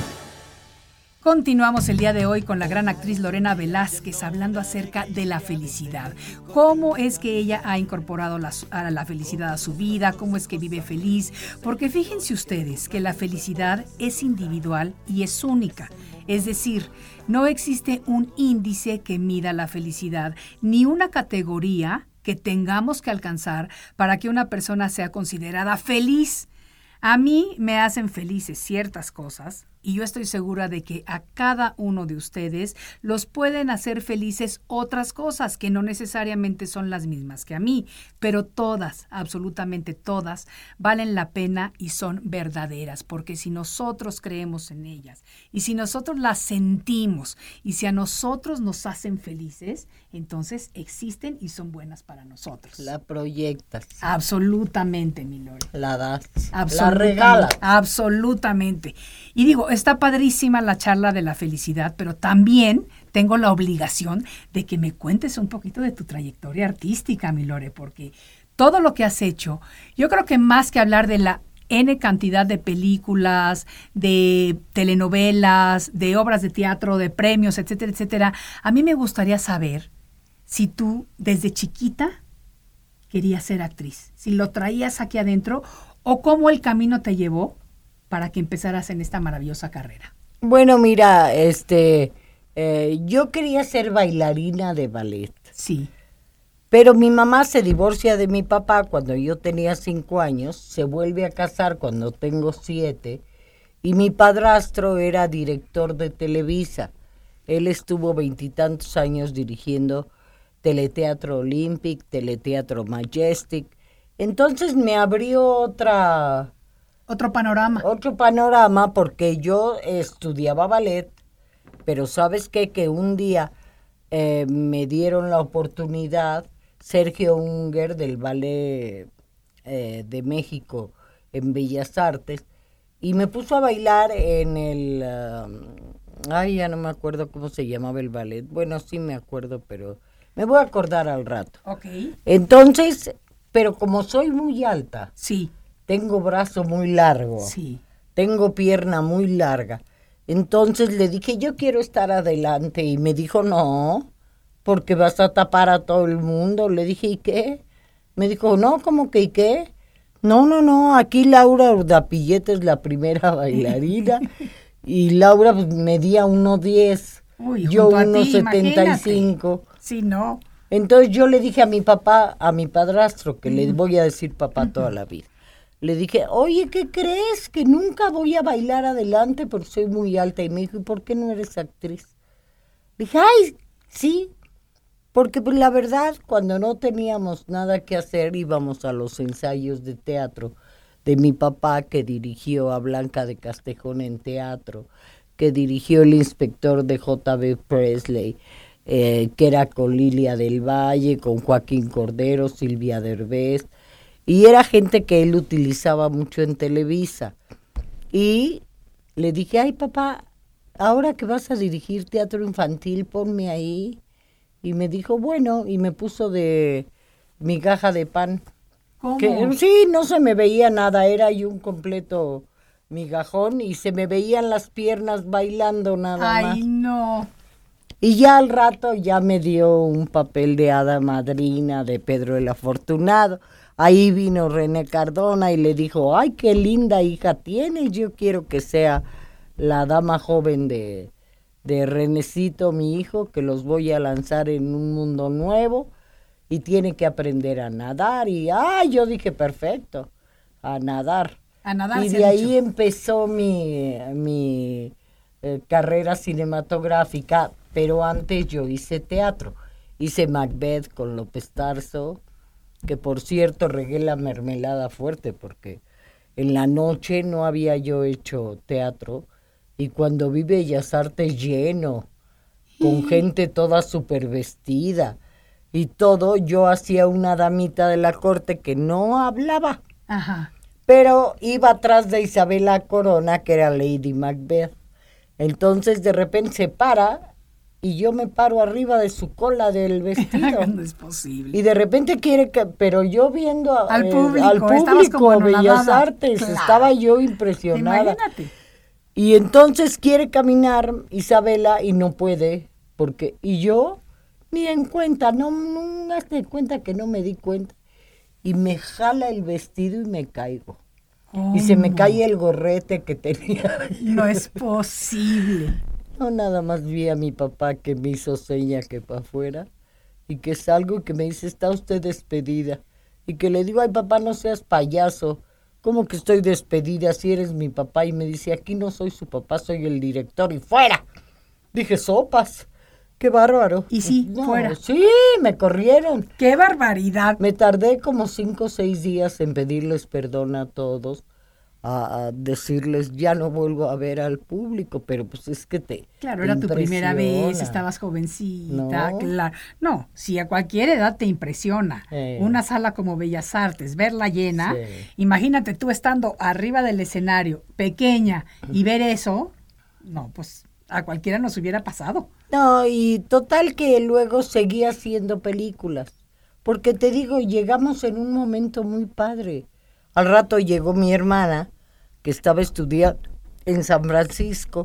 [SPEAKER 4] Continuamos el día de hoy con la gran actriz Lorena Velázquez hablando acerca de la felicidad. Cómo es que ella ha incorporado la, a la felicidad a su vida, cómo es que vive feliz. Porque fíjense ustedes que la felicidad es individual y es única. Es decir, no existe un índice que mida la felicidad, ni una categoría que tengamos que alcanzar para que una persona sea considerada feliz. A mí me hacen felices ciertas cosas y yo estoy segura de que a cada uno de ustedes los pueden hacer felices otras cosas que no necesariamente son las mismas que a mí, pero todas, absolutamente todas, valen la pena y son verdaderas, porque si nosotros creemos en ellas y si nosotros las sentimos y si a nosotros nos hacen felices, entonces existen y son buenas para nosotros.
[SPEAKER 6] La proyectas.
[SPEAKER 4] Absolutamente, mi Lore.
[SPEAKER 6] La das.
[SPEAKER 4] Absolutamente.
[SPEAKER 6] La regalas.
[SPEAKER 4] Absolutamente. Y digo, está padrísima la charla de la felicidad, pero también tengo la obligación de que me cuentes un poquito de tu trayectoria artística, mi Lore, porque todo lo que has hecho, yo creo que más que hablar de la N cantidad de películas, de telenovelas, de obras de teatro, de premios, etcétera, etcétera, a mí me gustaría saber si tú desde chiquita querías ser actriz, si lo traías aquí adentro o cómo el camino te llevó para que empezaras en esta maravillosa carrera.
[SPEAKER 6] Bueno, mira, este, eh, yo quería ser bailarina de ballet.
[SPEAKER 4] Sí.
[SPEAKER 6] Pero mi mamá se divorcia de mi papá cuando yo tenía cinco años, se vuelve a casar cuando tengo siete, y mi padrastro era director de Televisa. Él estuvo veintitantos años dirigiendo Teleteatro Olympic, Teleteatro Majestic. Entonces me abrió otra...
[SPEAKER 4] Otro panorama.
[SPEAKER 6] Otro panorama porque yo estudiaba ballet, pero ¿sabes qué? Que un día eh, me dieron la oportunidad, Sergio Unger del Ballet eh, de México en Bellas Artes, y me puso a bailar en el... Uh, ay, ya no me acuerdo cómo se llamaba el ballet. Bueno, sí me acuerdo, pero me voy a acordar al rato.
[SPEAKER 4] Ok.
[SPEAKER 6] Entonces, pero como soy muy alta...
[SPEAKER 4] Sí.
[SPEAKER 6] Tengo brazo muy largo,
[SPEAKER 4] sí.
[SPEAKER 6] Tengo pierna muy larga. Entonces le dije, yo quiero estar adelante. Y me dijo, no, porque vas a tapar a todo el mundo. Le dije, ¿y qué? Me dijo, no, ¿cómo que y qué? No, no, no, aquí Laura Urdapilleta es la primera bailarina. Y Laura pues, medía uno diez, yo uno setenta y cinco.
[SPEAKER 4] Sí, no.
[SPEAKER 6] Entonces yo le dije a mi papá, a mi padrastro, que uh-huh. le voy a decir papá uh-huh. toda la vida. Le dije, oye, ¿qué crees? Que nunca voy a bailar adelante porque soy muy alta. Y me dijo, ¿y por qué no eres actriz? Le dije, ay, sí, Porque pues la verdad, cuando no teníamos nada que hacer, íbamos a los ensayos de teatro de mi papá, que dirigió a Blanca de Castejón en teatro, que dirigió El inspector de J B Presley, eh, que era con Lilia del Valle, con Joaquín Cordero, Silvia Derbez, y era gente que él utilizaba mucho en Televisa. Y le dije, ay papá, ahora que vas a dirigir teatro infantil, ponme ahí. Y me dijo, bueno, y me puso de migaja de pan.
[SPEAKER 4] ¿Cómo?
[SPEAKER 6] Que, sí, no se me veía nada, era ahí un completo migajón y se me veían las piernas bailando nada
[SPEAKER 4] Ay,
[SPEAKER 6] más.
[SPEAKER 4] Ay, no.
[SPEAKER 6] Y ya al rato ya me dio un papel de hada madrina de Pedro el Afortunado. Ahí vino René Cardona y le dijo, ay, qué linda hija tienes, yo quiero que sea la dama joven de... de Renecito, mi hijo, que los voy a lanzar en un mundo nuevo y tiene que aprender a nadar. Y, ah, yo dije, perfecto, a nadar.
[SPEAKER 4] A nadar.
[SPEAKER 6] Y de ahí empezó mi, mi eh, carrera cinematográfica, pero antes yo hice teatro. Hice Macbeth con López Tarso, que por cierto regué la mermelada fuerte, porque en la noche no había yo hecho teatro. Y cuando vi Bellas Artes lleno, con gente toda súper vestida y todo, yo hacía una damita de la corte que no hablaba.
[SPEAKER 4] Ajá.
[SPEAKER 6] Pero iba atrás de Isabela Corona, que era Lady Macbeth. Entonces de repente se para y yo me paro arriba de su cola del vestido.
[SPEAKER 4] No es posible.
[SPEAKER 6] Y de repente quiere que, pero yo viendo a,
[SPEAKER 4] al
[SPEAKER 6] eh,
[SPEAKER 4] público,
[SPEAKER 6] al público Bellas Artes,
[SPEAKER 4] claro.
[SPEAKER 6] Estaba yo impresionada.
[SPEAKER 4] Imagínate.
[SPEAKER 6] Y entonces quiere caminar Isabela y no puede, porque, y yo ni en cuenta, no, no hazte cuenta que no me di cuenta. Y me jala el vestido y me caigo.
[SPEAKER 4] ¿Cómo?
[SPEAKER 6] Y se me cae el gorrete que tenía.
[SPEAKER 4] No es posible.
[SPEAKER 6] No, nada más vi a mi papá que me hizo seña que para afuera y que salgo y que me dice, está usted despedida. Y que le digo, ay papá, no seas payaso. ¿Cómo que estoy despedida si eres mi papá? Y me dice, aquí no soy su papá, soy el director y fuera. Dije, sopas, qué bárbaro.
[SPEAKER 4] Y sí,
[SPEAKER 6] no,
[SPEAKER 4] fuera.
[SPEAKER 6] Sí, me corrieron.
[SPEAKER 4] ¡Qué barbaridad!
[SPEAKER 6] Me tardé como cinco o seis días en pedirles perdón a todos, a, a decirles, ya no vuelvo a ver al público, pero pues es que te
[SPEAKER 4] Claro,
[SPEAKER 6] te
[SPEAKER 4] era tu primera vez,
[SPEAKER 6] impresiona.
[SPEAKER 4] estabas jovencita,
[SPEAKER 6] No.
[SPEAKER 4] claro. No, si a cualquier edad te impresiona
[SPEAKER 6] Eh.
[SPEAKER 4] una sala como Bellas Artes, verla llena,
[SPEAKER 6] Sí.
[SPEAKER 4] imagínate tú estando arriba del escenario, pequeña, y ver eso, no, pues a cualquiera nos hubiera pasado.
[SPEAKER 6] No, y total que luego seguí haciendo películas, porque te digo, llegamos en un momento muy padre. Al rato llegó mi hermana, que estaba estudiando en San Francisco,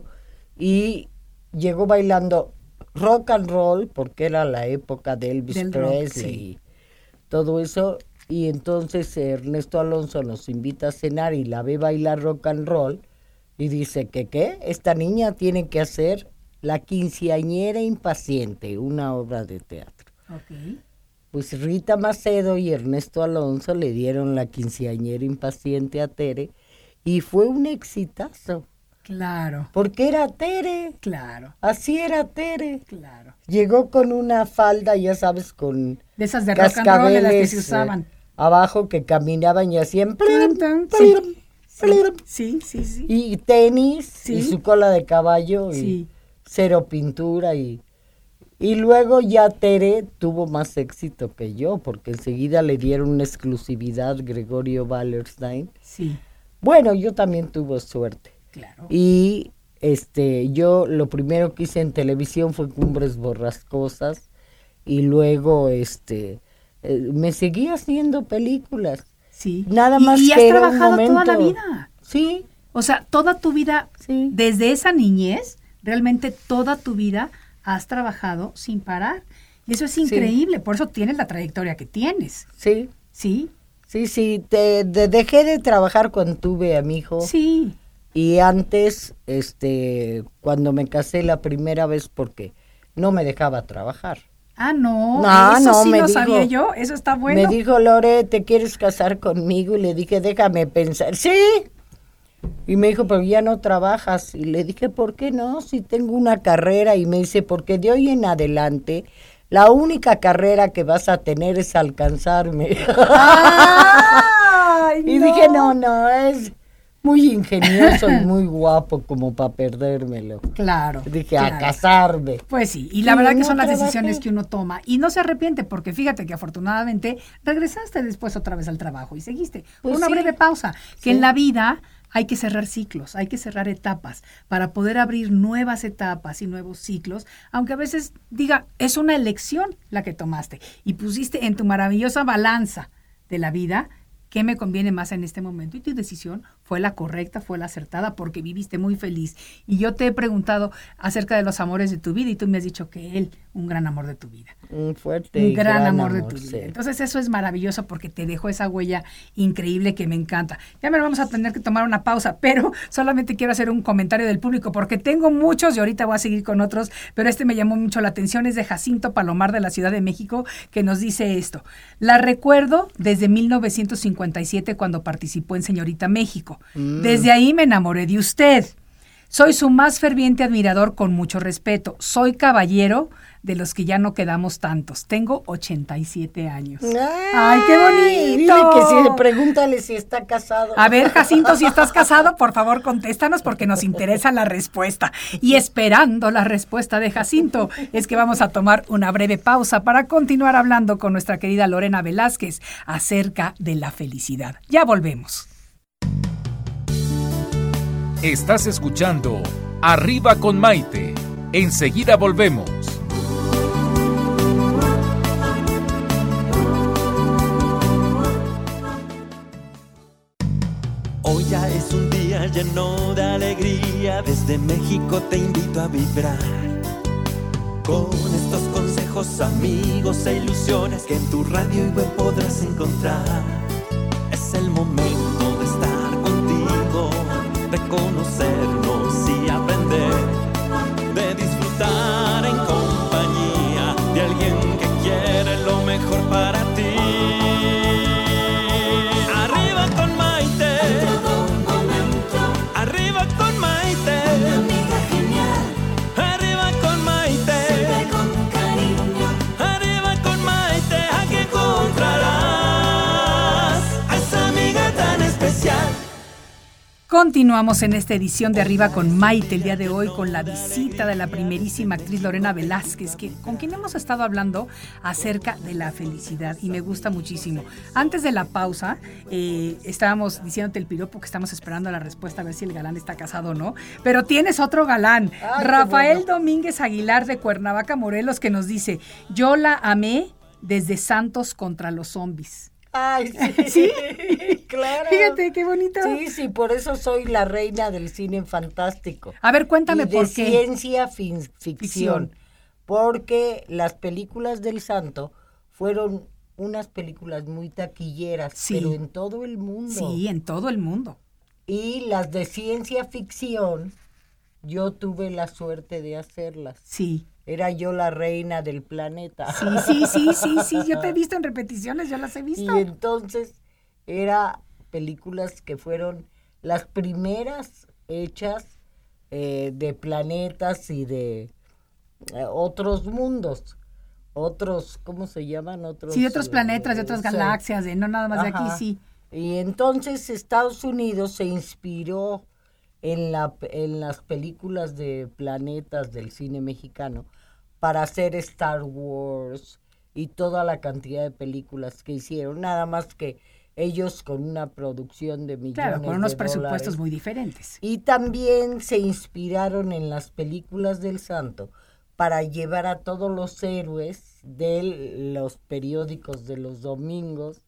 [SPEAKER 6] y llegó bailando rock and roll, porque era la época de Elvis
[SPEAKER 4] Del rock,
[SPEAKER 6] Presley,
[SPEAKER 4] sí.
[SPEAKER 6] y todo eso, y entonces Ernesto Alonso nos invita a cenar y la ve bailar rock and roll, y dice que, ¿qué? Esta niña tiene que hacer La quinceañera impaciente, una obra de teatro.
[SPEAKER 4] Okay.
[SPEAKER 6] Pues Rita Macedo y Ernesto Alonso le dieron La quinceañera impaciente a Tere y fue un exitazo,
[SPEAKER 4] Claro,
[SPEAKER 6] porque era Tere,
[SPEAKER 4] claro,
[SPEAKER 6] así era Tere.
[SPEAKER 4] claro.
[SPEAKER 6] Llegó con una falda, ya sabes, con
[SPEAKER 4] De esas de rock and roll de las que se
[SPEAKER 6] cascabeles,
[SPEAKER 4] usaban.
[SPEAKER 6] eh, abajo que caminaban y hacían
[SPEAKER 4] Tun, tun, sí.
[SPEAKER 6] plum,
[SPEAKER 4] Sí,
[SPEAKER 6] plum,
[SPEAKER 4] sí, sí, sí.
[SPEAKER 6] y tenis
[SPEAKER 4] Sí.
[SPEAKER 6] y su cola de caballo y
[SPEAKER 4] Sí.
[SPEAKER 6] cero pintura y y luego ya Tere tuvo más éxito que yo porque enseguida le dieron una exclusividad Gregorio Wallerstein.
[SPEAKER 4] Sí,
[SPEAKER 6] Bueno, yo también tuve suerte
[SPEAKER 4] claro.
[SPEAKER 6] y este yo lo primero que hice en televisión fue Cumbres Borrascosas y luego este eh, me seguí haciendo películas.
[SPEAKER 4] Sí.
[SPEAKER 6] Nada
[SPEAKER 4] Y-
[SPEAKER 6] más
[SPEAKER 4] y
[SPEAKER 6] que
[SPEAKER 4] has
[SPEAKER 6] era un
[SPEAKER 4] trabajado toda la
[SPEAKER 6] momento-
[SPEAKER 4] vida.
[SPEAKER 6] Sí,
[SPEAKER 4] O sea, toda tu vida,
[SPEAKER 6] sí.
[SPEAKER 4] desde esa niñez, realmente toda tu vida has trabajado sin parar. Y eso es increíble, por eso tienes la trayectoria que tienes.
[SPEAKER 6] Sí,
[SPEAKER 4] ¿Sí?
[SPEAKER 6] sí, sí. Te, de- dejé de trabajar cuando tuve a mi hijo.
[SPEAKER 4] Sí.
[SPEAKER 6] Y antes, este, cuando me casé la primera vez, porque no me dejaba trabajar.
[SPEAKER 4] Ah, no,
[SPEAKER 6] No,
[SPEAKER 4] eso
[SPEAKER 6] no,
[SPEAKER 4] sí
[SPEAKER 6] me
[SPEAKER 4] lo
[SPEAKER 6] dijo-
[SPEAKER 4] sabía yo, eso está bueno.
[SPEAKER 6] Me dijo, Lore, ¿te quieres casar conmigo? Y le dije, déjame pensar. Sí. Y me dijo, pero ya no trabajas. Y le dije, ¿por qué no? Si tengo una carrera. Y me dice, porque de hoy en adelante la única carrera que vas a tener es alcanzarme.
[SPEAKER 4] Ay,
[SPEAKER 6] y
[SPEAKER 4] no.
[SPEAKER 6] dije, no, no, es muy ingenioso y muy guapo como para perdérmelo.
[SPEAKER 4] Claro.
[SPEAKER 6] Dije,
[SPEAKER 4] claro.
[SPEAKER 6] a casarme.
[SPEAKER 4] Pues sí, y la
[SPEAKER 6] Y
[SPEAKER 4] verdad que
[SPEAKER 6] no
[SPEAKER 4] son las
[SPEAKER 6] trabajé.
[SPEAKER 4] decisiones que uno toma y no se arrepiente porque fíjate que afortunadamente regresaste después otra vez al trabajo y seguiste. Fue
[SPEAKER 6] Pues
[SPEAKER 4] una
[SPEAKER 6] sí.
[SPEAKER 4] breve pausa, que
[SPEAKER 6] Sí.
[SPEAKER 4] en la vida hay que cerrar ciclos, hay que cerrar etapas para poder abrir nuevas etapas y nuevos ciclos, aunque a veces diga, es una elección la que tomaste y pusiste en tu maravillosa balanza de la vida qué me conviene más en este momento y tu decisión fue la correcta, fue la acertada porque viviste muy feliz. Y yo te he preguntado acerca de los amores de tu vida y tú me has dicho que él, un gran amor de tu vida.
[SPEAKER 6] Un fuerte
[SPEAKER 4] Un
[SPEAKER 6] y
[SPEAKER 4] gran, amor, de tu
[SPEAKER 6] sí.
[SPEAKER 4] vida. Entonces eso es maravilloso porque te dejó esa huella increíble que me encanta. Ya me vamos a tener que tomar una pausa, pero solamente quiero hacer un comentario del público porque tengo muchos y ahorita voy a seguir con otros, pero este me llamó mucho la atención, es de Jacinto Palomar de la Ciudad de México que nos dice esto. La recuerdo desde mil novecientos cincuenta y siete cuando participó en Señorita México. Mm. Desde ahí me enamoré de usted. Soy su más ferviente admirador con mucho respeto. Soy caballero de los que ya no quedamos tantos. Tengo ochenta y siete años.
[SPEAKER 6] ¡Ay,
[SPEAKER 4] ¡Ay, qué bonito!
[SPEAKER 6] Dile que si, pregúntale si está casado.
[SPEAKER 4] A ver, Jacinto, si estás casado, por favor, contéstanos porque nos interesa la respuesta. Y esperando la respuesta de Jacinto, es que vamos a tomar una breve pausa para continuar hablando con nuestra querida Lorena Velázquez acerca de la felicidad. Ya volvemos.
[SPEAKER 5] Estás escuchando Arriba con Maite. Enseguida volvemos.
[SPEAKER 2] Hoy ya es un día lleno de alegría. Desde México te invito a vibrar con estos consejos, amigos e ilusiones que en tu radio y web podrás encontrar. Es el momento de estar contigo, de conocernos y aprender, de disfrutar en compañía de alguien que quiere lo mejor para ti. Arriba con Maite, arriba con Maite, una amiga genial. Arriba con Maite, siempre con cariño. Arriba con Maite, aquí encontrarás a esa amiga tan especial.
[SPEAKER 4] Continuamos en esta edición de Arriba con Maite, el día de hoy con la visita de la primerísima actriz Lorena Velázquez, que, con quien hemos estado hablando acerca de la felicidad y me gusta muchísimo. Antes de la pausa, eh, estábamos diciéndote el piropo que estamos esperando la respuesta a ver si el galán está casado o no, pero tienes otro galán,
[SPEAKER 6] Ay,
[SPEAKER 4] Rafael
[SPEAKER 6] bueno.
[SPEAKER 4] Domínguez Aguilar de Cuernavaca, Morelos, que nos dice, yo la amé desde Santos contra los zombies.
[SPEAKER 6] Ay, sí,
[SPEAKER 4] ¿Sí?
[SPEAKER 6] claro.
[SPEAKER 4] Fíjate, qué bonito.
[SPEAKER 6] Sí, sí, por eso soy la reina del cine fantástico.
[SPEAKER 4] A ver, cuéntame
[SPEAKER 6] y de
[SPEAKER 4] por qué.
[SPEAKER 6] ciencia fin- ficción,
[SPEAKER 4] Ficción.
[SPEAKER 6] porque las películas del Santo fueron unas películas muy taquilleras,
[SPEAKER 4] Sí.
[SPEAKER 6] pero en todo el mundo.
[SPEAKER 4] Sí, en todo el mundo.
[SPEAKER 6] Y las de ciencia ficción, yo tuve la suerte de hacerlas.
[SPEAKER 4] Sí.
[SPEAKER 6] Era yo la reina del planeta.
[SPEAKER 4] Sí, sí, sí, sí, sí, yo te he visto en repeticiones, yo las he visto.
[SPEAKER 6] Y entonces era películas que fueron las primeras hechas eh, de planetas y de eh, otros mundos, otros, ¿cómo se llaman? Otros,
[SPEAKER 4] Sí, de otros planetas, de otras
[SPEAKER 6] sí.
[SPEAKER 4] galaxias, de no nada más de
[SPEAKER 6] Ajá.
[SPEAKER 4] aquí, sí.
[SPEAKER 6] Y entonces Estados Unidos se inspiró en, la, en las películas de planetas del cine mexicano para hacer Star Wars y toda la cantidad de películas que hicieron, nada más que ellos con una producción de millones
[SPEAKER 4] Claro, con unos
[SPEAKER 6] de
[SPEAKER 4] presupuestos
[SPEAKER 6] dólares.
[SPEAKER 4] muy diferentes.
[SPEAKER 6] Y también se inspiraron en las películas del Santo para llevar a todos los héroes de los periódicos de los domingos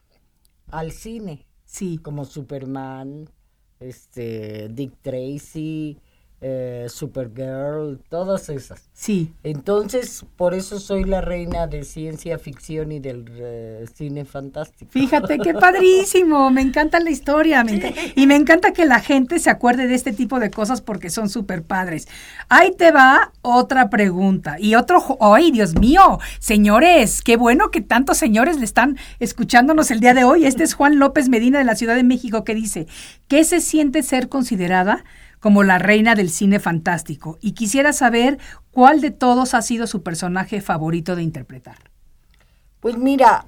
[SPEAKER 6] al cine,
[SPEAKER 4] Sí.
[SPEAKER 6] como Superman, este, Dick Tracy, eh, Supergirl, todas esas.
[SPEAKER 4] Sí.
[SPEAKER 6] Entonces, por eso soy la reina de ciencia ficción y del eh, cine fantástico.
[SPEAKER 4] Fíjate qué padrísimo, me encanta la historia me enca- y me encanta que la gente se acuerde de este tipo de cosas porque son súper padres. Ahí te va otra pregunta y otro, jo- ¡ay, Dios mío! Señores, qué bueno que tantos señores le están escuchándonos el día de hoy. Este es Juan López Medina de la Ciudad de México que dice, ¿qué se siente ser considerada como la reina del cine fantástico. Y quisiera saber cuál de todos ha sido su personaje favorito de interpretar.
[SPEAKER 6] Pues mira,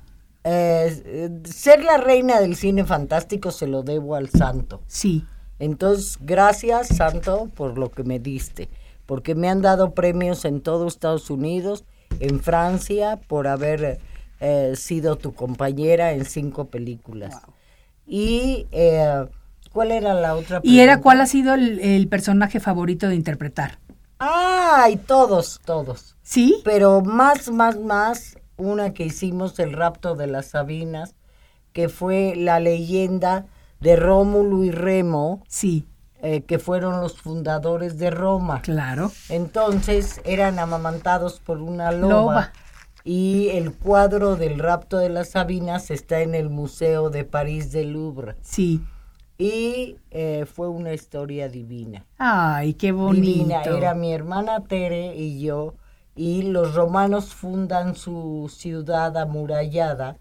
[SPEAKER 6] eh, ser la reina del cine fantástico se lo debo al Santo.
[SPEAKER 4] Sí.
[SPEAKER 6] Entonces, gracias, Santo, por lo que me diste, porque me han dado premios en todo Estados Unidos, en Francia, por haber eh, sido tu compañera en cinco películas. Wow. Y, eh, ¿cuál era la otra pregunta?
[SPEAKER 4] ¿Y era cuál ha sido el, el personaje favorito de interpretar?
[SPEAKER 6] ¡Ay, todos, todos!
[SPEAKER 4] ¿Sí?
[SPEAKER 6] Pero más, más, más, una que hicimos, El rapto de las Sabinas, que fue la leyenda de Rómulo y Remo,
[SPEAKER 4] sí,
[SPEAKER 6] eh, que fueron los fundadores de Roma.
[SPEAKER 4] Claro.
[SPEAKER 6] Entonces eran amamantados por una loba,
[SPEAKER 4] loba.
[SPEAKER 6] Y el cuadro del rapto de las Sabinas está en el Museo de París del Louvre.
[SPEAKER 4] Sí.
[SPEAKER 6] Y eh, fue una historia divina.
[SPEAKER 4] Ay, qué bonito.
[SPEAKER 6] Divina. Era mi hermana Tere y yo, y los romanos fundan su ciudad amurallada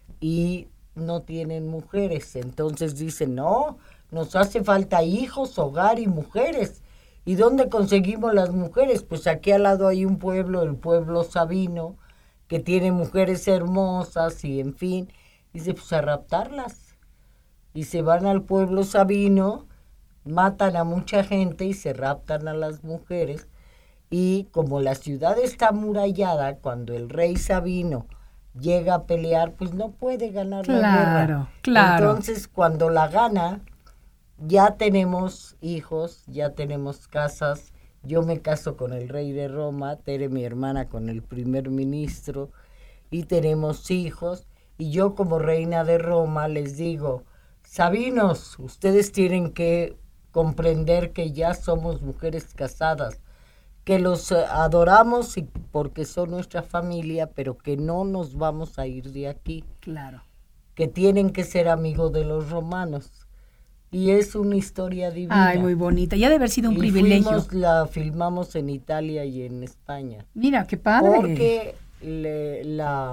[SPEAKER 6] y no tienen mujeres, entonces dicen, no, nos hace falta hijos, hogar y mujeres. ¿Y dónde conseguimos las mujeres? Pues aquí al lado hay un pueblo, el pueblo Sabino, que tiene mujeres hermosas y en fin, dice, pues a raptarlas. Y se van al pueblo Sabino, matan a mucha gente y se raptan a las mujeres. Y como la ciudad está amurallada, cuando el rey Sabino llega a pelear, pues no puede ganar
[SPEAKER 4] claro,
[SPEAKER 6] la guerra. Claro,
[SPEAKER 4] claro.
[SPEAKER 6] Entonces, cuando la gana, ya tenemos hijos, ya tenemos casas. Yo me caso con el rey de Roma, Tere, mi hermana, con el primer ministro, y tenemos hijos. Y yo, como reina de Roma, les digo, Sabinos, ustedes tienen que comprender que ya somos mujeres casadas, que los adoramos y porque son nuestra familia, pero que no nos vamos a ir de aquí.
[SPEAKER 4] Claro.
[SPEAKER 6] Que tienen que ser amigos de los romanos. Y es una historia divina.
[SPEAKER 4] Ay, muy bonita. Ya debe haber sido un
[SPEAKER 6] y
[SPEAKER 4] privilegio.
[SPEAKER 6] Fuimos, la filmamos en Italia y en España.
[SPEAKER 4] Mira, qué padre.
[SPEAKER 6] Porque le, la,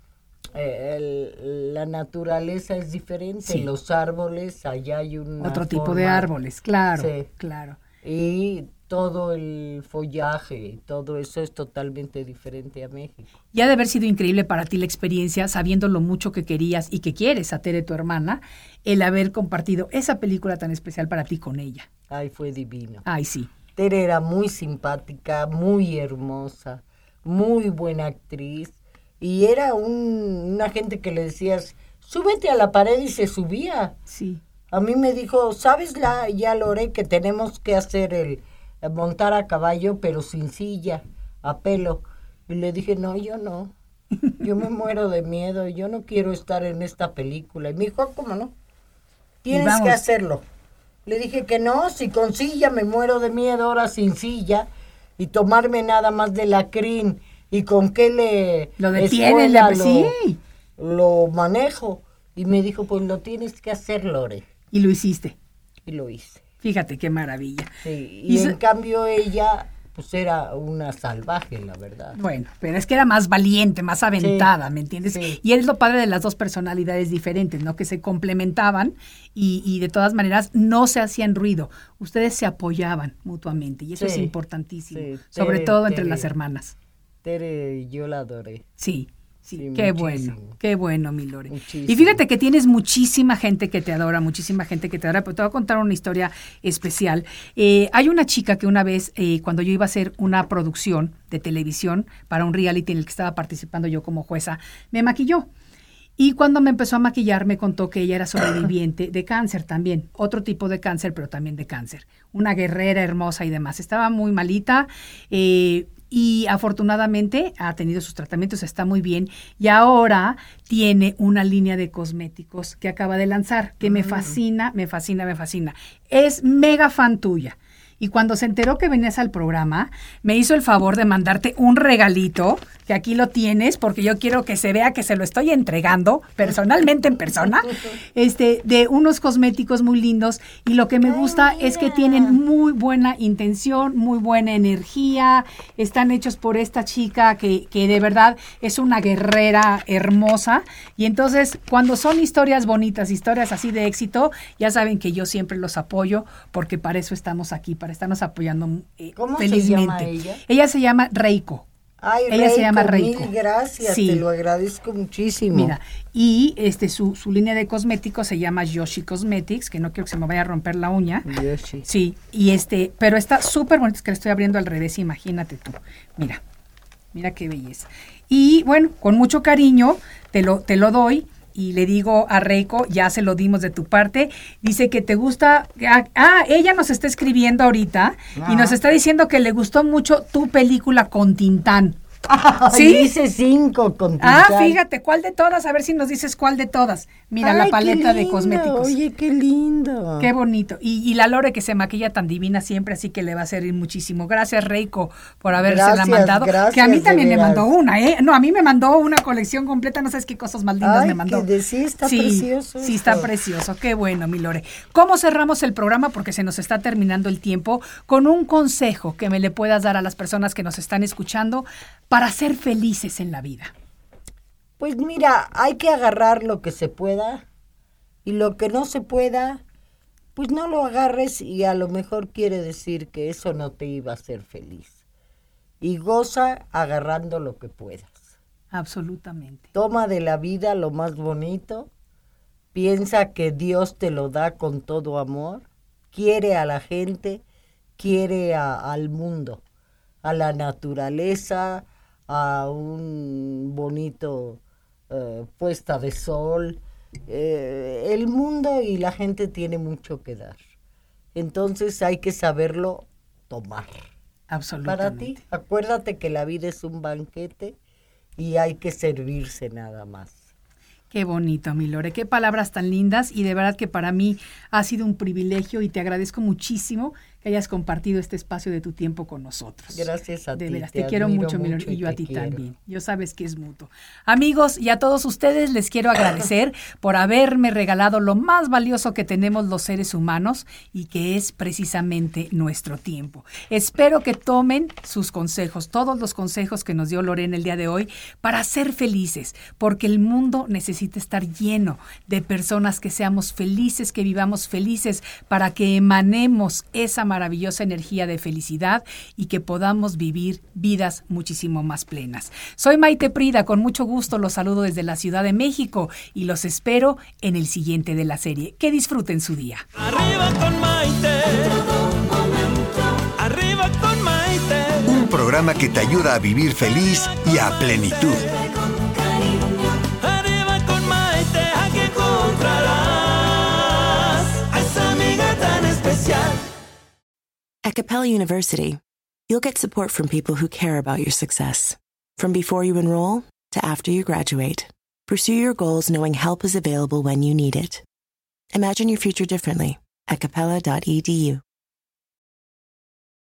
[SPEAKER 6] eh, el, la naturaleza es diferente. Sí. Los árboles, allá hay un
[SPEAKER 4] otro tipo forma, de árboles, claro,
[SPEAKER 6] sí.
[SPEAKER 4] claro.
[SPEAKER 6] Y todo el follaje, todo eso es totalmente diferente a México.
[SPEAKER 4] Ya de haber sido increíble para ti la experiencia, sabiendo lo mucho que querías y que quieres a Tere, tu hermana, el haber compartido esa película tan especial para ti con ella.
[SPEAKER 6] Ay, fue divino.
[SPEAKER 4] Ay, sí.
[SPEAKER 6] Tere era muy simpática, muy hermosa, muy buena actriz, y era un, una gente que le decías, súbete a la pared, y se subía.
[SPEAKER 4] Sí.
[SPEAKER 6] A mí me dijo, ¿sabes la, ya Lore, que tenemos que hacer el montar a caballo, pero sin silla, a pelo? Y le dije, no, yo no, yo me muero de miedo, yo no quiero estar en esta película. Y me dijo, ¿cómo no? Tienes que hacerlo. Le dije que no, si con silla me muero de miedo, ahora sin silla, y tomarme nada más de la crin, y con qué le...
[SPEAKER 4] Lo detiene, le...
[SPEAKER 6] lo,
[SPEAKER 4] sí.
[SPEAKER 6] lo manejo. Y me dijo, pues lo tienes que hacer, Lore.
[SPEAKER 4] Y lo hiciste.
[SPEAKER 6] Y lo hice.
[SPEAKER 4] Fíjate qué maravilla.
[SPEAKER 6] Sí, y, y en se... cambio ella, pues era una salvaje, la verdad.
[SPEAKER 4] Bueno, pero es que era más valiente, más aventada, sí, ¿me entiendes? Sí. Y es lo padre de las dos personalidades diferentes, ¿no? Que se complementaban y, y de todas maneras no se hacían ruido. Ustedes se apoyaban mutuamente y eso sí, es importantísimo, sí, sobre Tere, todo entre Tere, las hermanas.
[SPEAKER 6] Tere, yo la adoré.
[SPEAKER 4] Sí. Sí, sí, qué muchísimo. bueno, qué bueno, mi Lore.
[SPEAKER 6] Muchísimo.
[SPEAKER 4] Y fíjate que tienes muchísima gente que te adora, muchísima gente que te adora, pero te voy a contar una historia especial. Eh, hay una chica que una vez, eh, cuando yo iba a hacer una producción de televisión para un reality en el que estaba participando yo como jueza, me maquilló. Y cuando me empezó a maquillar, me contó que ella era sobreviviente de cáncer también, otro tipo de cáncer, pero también de cáncer. Una guerrera hermosa y demás. Estaba muy malita, eh, y afortunadamente ha tenido sus tratamientos, está muy bien y ahora tiene una línea de cosméticos que acaba de lanzar, que me fascina, me fascina, me fascina. Es mega fan tuya y cuando se enteró que venías al programa, me hizo el favor de mandarte un regalito, que aquí lo tienes, porque yo quiero que se vea que se lo estoy entregando personalmente en persona, este, de unos cosméticos muy lindos, y lo que me gusta es que tienen muy buena intención, muy buena energía, están hechos por esta chica que, que de verdad es una guerrera hermosa, y entonces cuando son historias bonitas, historias así de éxito, ya saben que yo siempre los apoyo, porque para eso estamos aquí, para estarnos apoyando eh,
[SPEAKER 6] ¿Cómo
[SPEAKER 4] felizmente.
[SPEAKER 6] se llama ella?
[SPEAKER 4] Ella se llama Reiko.
[SPEAKER 6] Ay,
[SPEAKER 4] Ella
[SPEAKER 6] Reiko,
[SPEAKER 4] se llama Reiko.
[SPEAKER 6] Mil gracias,
[SPEAKER 4] Sí.
[SPEAKER 6] te lo agradezco muchísimo.
[SPEAKER 4] Mira, y este su, su línea de cosméticos se llama Yoshi Cosmetics, que no quiero que se me vaya a romper la uña.
[SPEAKER 6] Yoshi.
[SPEAKER 4] Sí, y este, pero está súper bonito, es que le estoy abriendo al revés, imagínate tú. Mira, mira qué belleza. Y bueno, con mucho cariño te lo, te lo doy. Y le digo a Reiko, ya se lo dimos de tu parte, dice que te gusta, ah, ah, ella nos está escribiendo ahorita
[SPEAKER 6] Ah.
[SPEAKER 4] y nos está diciendo que le gustó mucho tu película con Tintán.
[SPEAKER 6] Ay,
[SPEAKER 4] ¿Sí?
[SPEAKER 6] hice cinco con
[SPEAKER 4] Ah,
[SPEAKER 6] Tintán.
[SPEAKER 4] fíjate, ¿cuál de todas? A ver si nos dices cuál de todas. Mira,
[SPEAKER 6] Ay,
[SPEAKER 4] la
[SPEAKER 6] qué
[SPEAKER 4] paleta de
[SPEAKER 6] lindo,
[SPEAKER 4] cosméticos.
[SPEAKER 6] Oye, qué lindo.
[SPEAKER 4] Qué bonito. Y, y la Lore que se maquilla tan divina siempre, así que le va a servir muchísimo. Gracias, Reiko, por haberse la
[SPEAKER 6] Gracias,
[SPEAKER 4] mandado.
[SPEAKER 6] gracias,
[SPEAKER 4] que a mí
[SPEAKER 6] de
[SPEAKER 4] también me
[SPEAKER 6] veras.
[SPEAKER 4] mandó una, ¿eh? No, a mí me mandó una colección completa, no sabes qué cosas más lindas
[SPEAKER 6] Ay,
[SPEAKER 4] me mandó.
[SPEAKER 6] que de- sí, está
[SPEAKER 4] sí,
[SPEAKER 6] precioso
[SPEAKER 4] Sí,
[SPEAKER 6] esto.
[SPEAKER 4] está precioso. Qué bueno, mi Lore. ¿Cómo cerramos el programa? Porque se nos está terminando el tiempo. Con un consejo que me le puedas dar a las personas que nos están escuchando para ser felices en la vida.
[SPEAKER 6] Pues mira, hay que agarrar lo que se pueda y lo que no se pueda, pues no lo agarres y a lo mejor quiere decir que eso no te iba a hacer feliz. Y goza agarrando lo que puedas.
[SPEAKER 4] Absolutamente.
[SPEAKER 6] Toma de la vida lo más bonito, piensa que Dios te lo da con todo amor, quiere a la gente, quiere a- al mundo, a la naturaleza, a un bonito eh, puesta de sol. Eh, el mundo y la gente tiene mucho que dar. Entonces hay que saberlo tomar.
[SPEAKER 4] Absolutamente.
[SPEAKER 6] Para ti, acuérdate que la vida es un banquete y hay que servirse nada más.
[SPEAKER 4] Qué bonito, mi Lore, qué palabras tan lindas, y de verdad que para mí ha sido un privilegio y te agradezco muchísimo que hayas compartido este espacio de tu tiempo con nosotros.
[SPEAKER 6] Gracias a
[SPEAKER 4] de
[SPEAKER 6] ti.
[SPEAKER 4] veras, te, quiero
[SPEAKER 6] admiro
[SPEAKER 4] mucho, mi Lore,
[SPEAKER 6] mucho
[SPEAKER 4] y yo a
[SPEAKER 6] te
[SPEAKER 4] ti
[SPEAKER 6] quiero.
[SPEAKER 4] también. Yo sabes que es mutuo. Amigos, y a todos ustedes les quiero agradecer por haberme regalado lo más valioso que tenemos los seres humanos, y que es precisamente nuestro tiempo. Espero que tomen sus consejos, todos los consejos que nos dio Lorena el día de hoy, para ser felices, porque el mundo necesita estar lleno de personas que seamos felices, que vivamos felices, para que emanemos esa maravillosa energía de felicidad y que podamos vivir vidas muchísimo más plenas. Soy Maite Prida, con mucho gusto los saludo desde la Ciudad de México y los espero en el siguiente de la serie. Que disfruten su día.
[SPEAKER 2] Arriba con Maite. Arriba con Maite.
[SPEAKER 3] Un programa que te ayuda a vivir feliz y a plenitud.
[SPEAKER 2] Arriba con Maite, aquí encontrarás a esa amiga tan especial.
[SPEAKER 1] At Capella University, you'll get support from people who care about your success. From before you enroll to after you graduate, pursue your goals knowing help is available when you need it. Imagine your future differently at capella dot e d u.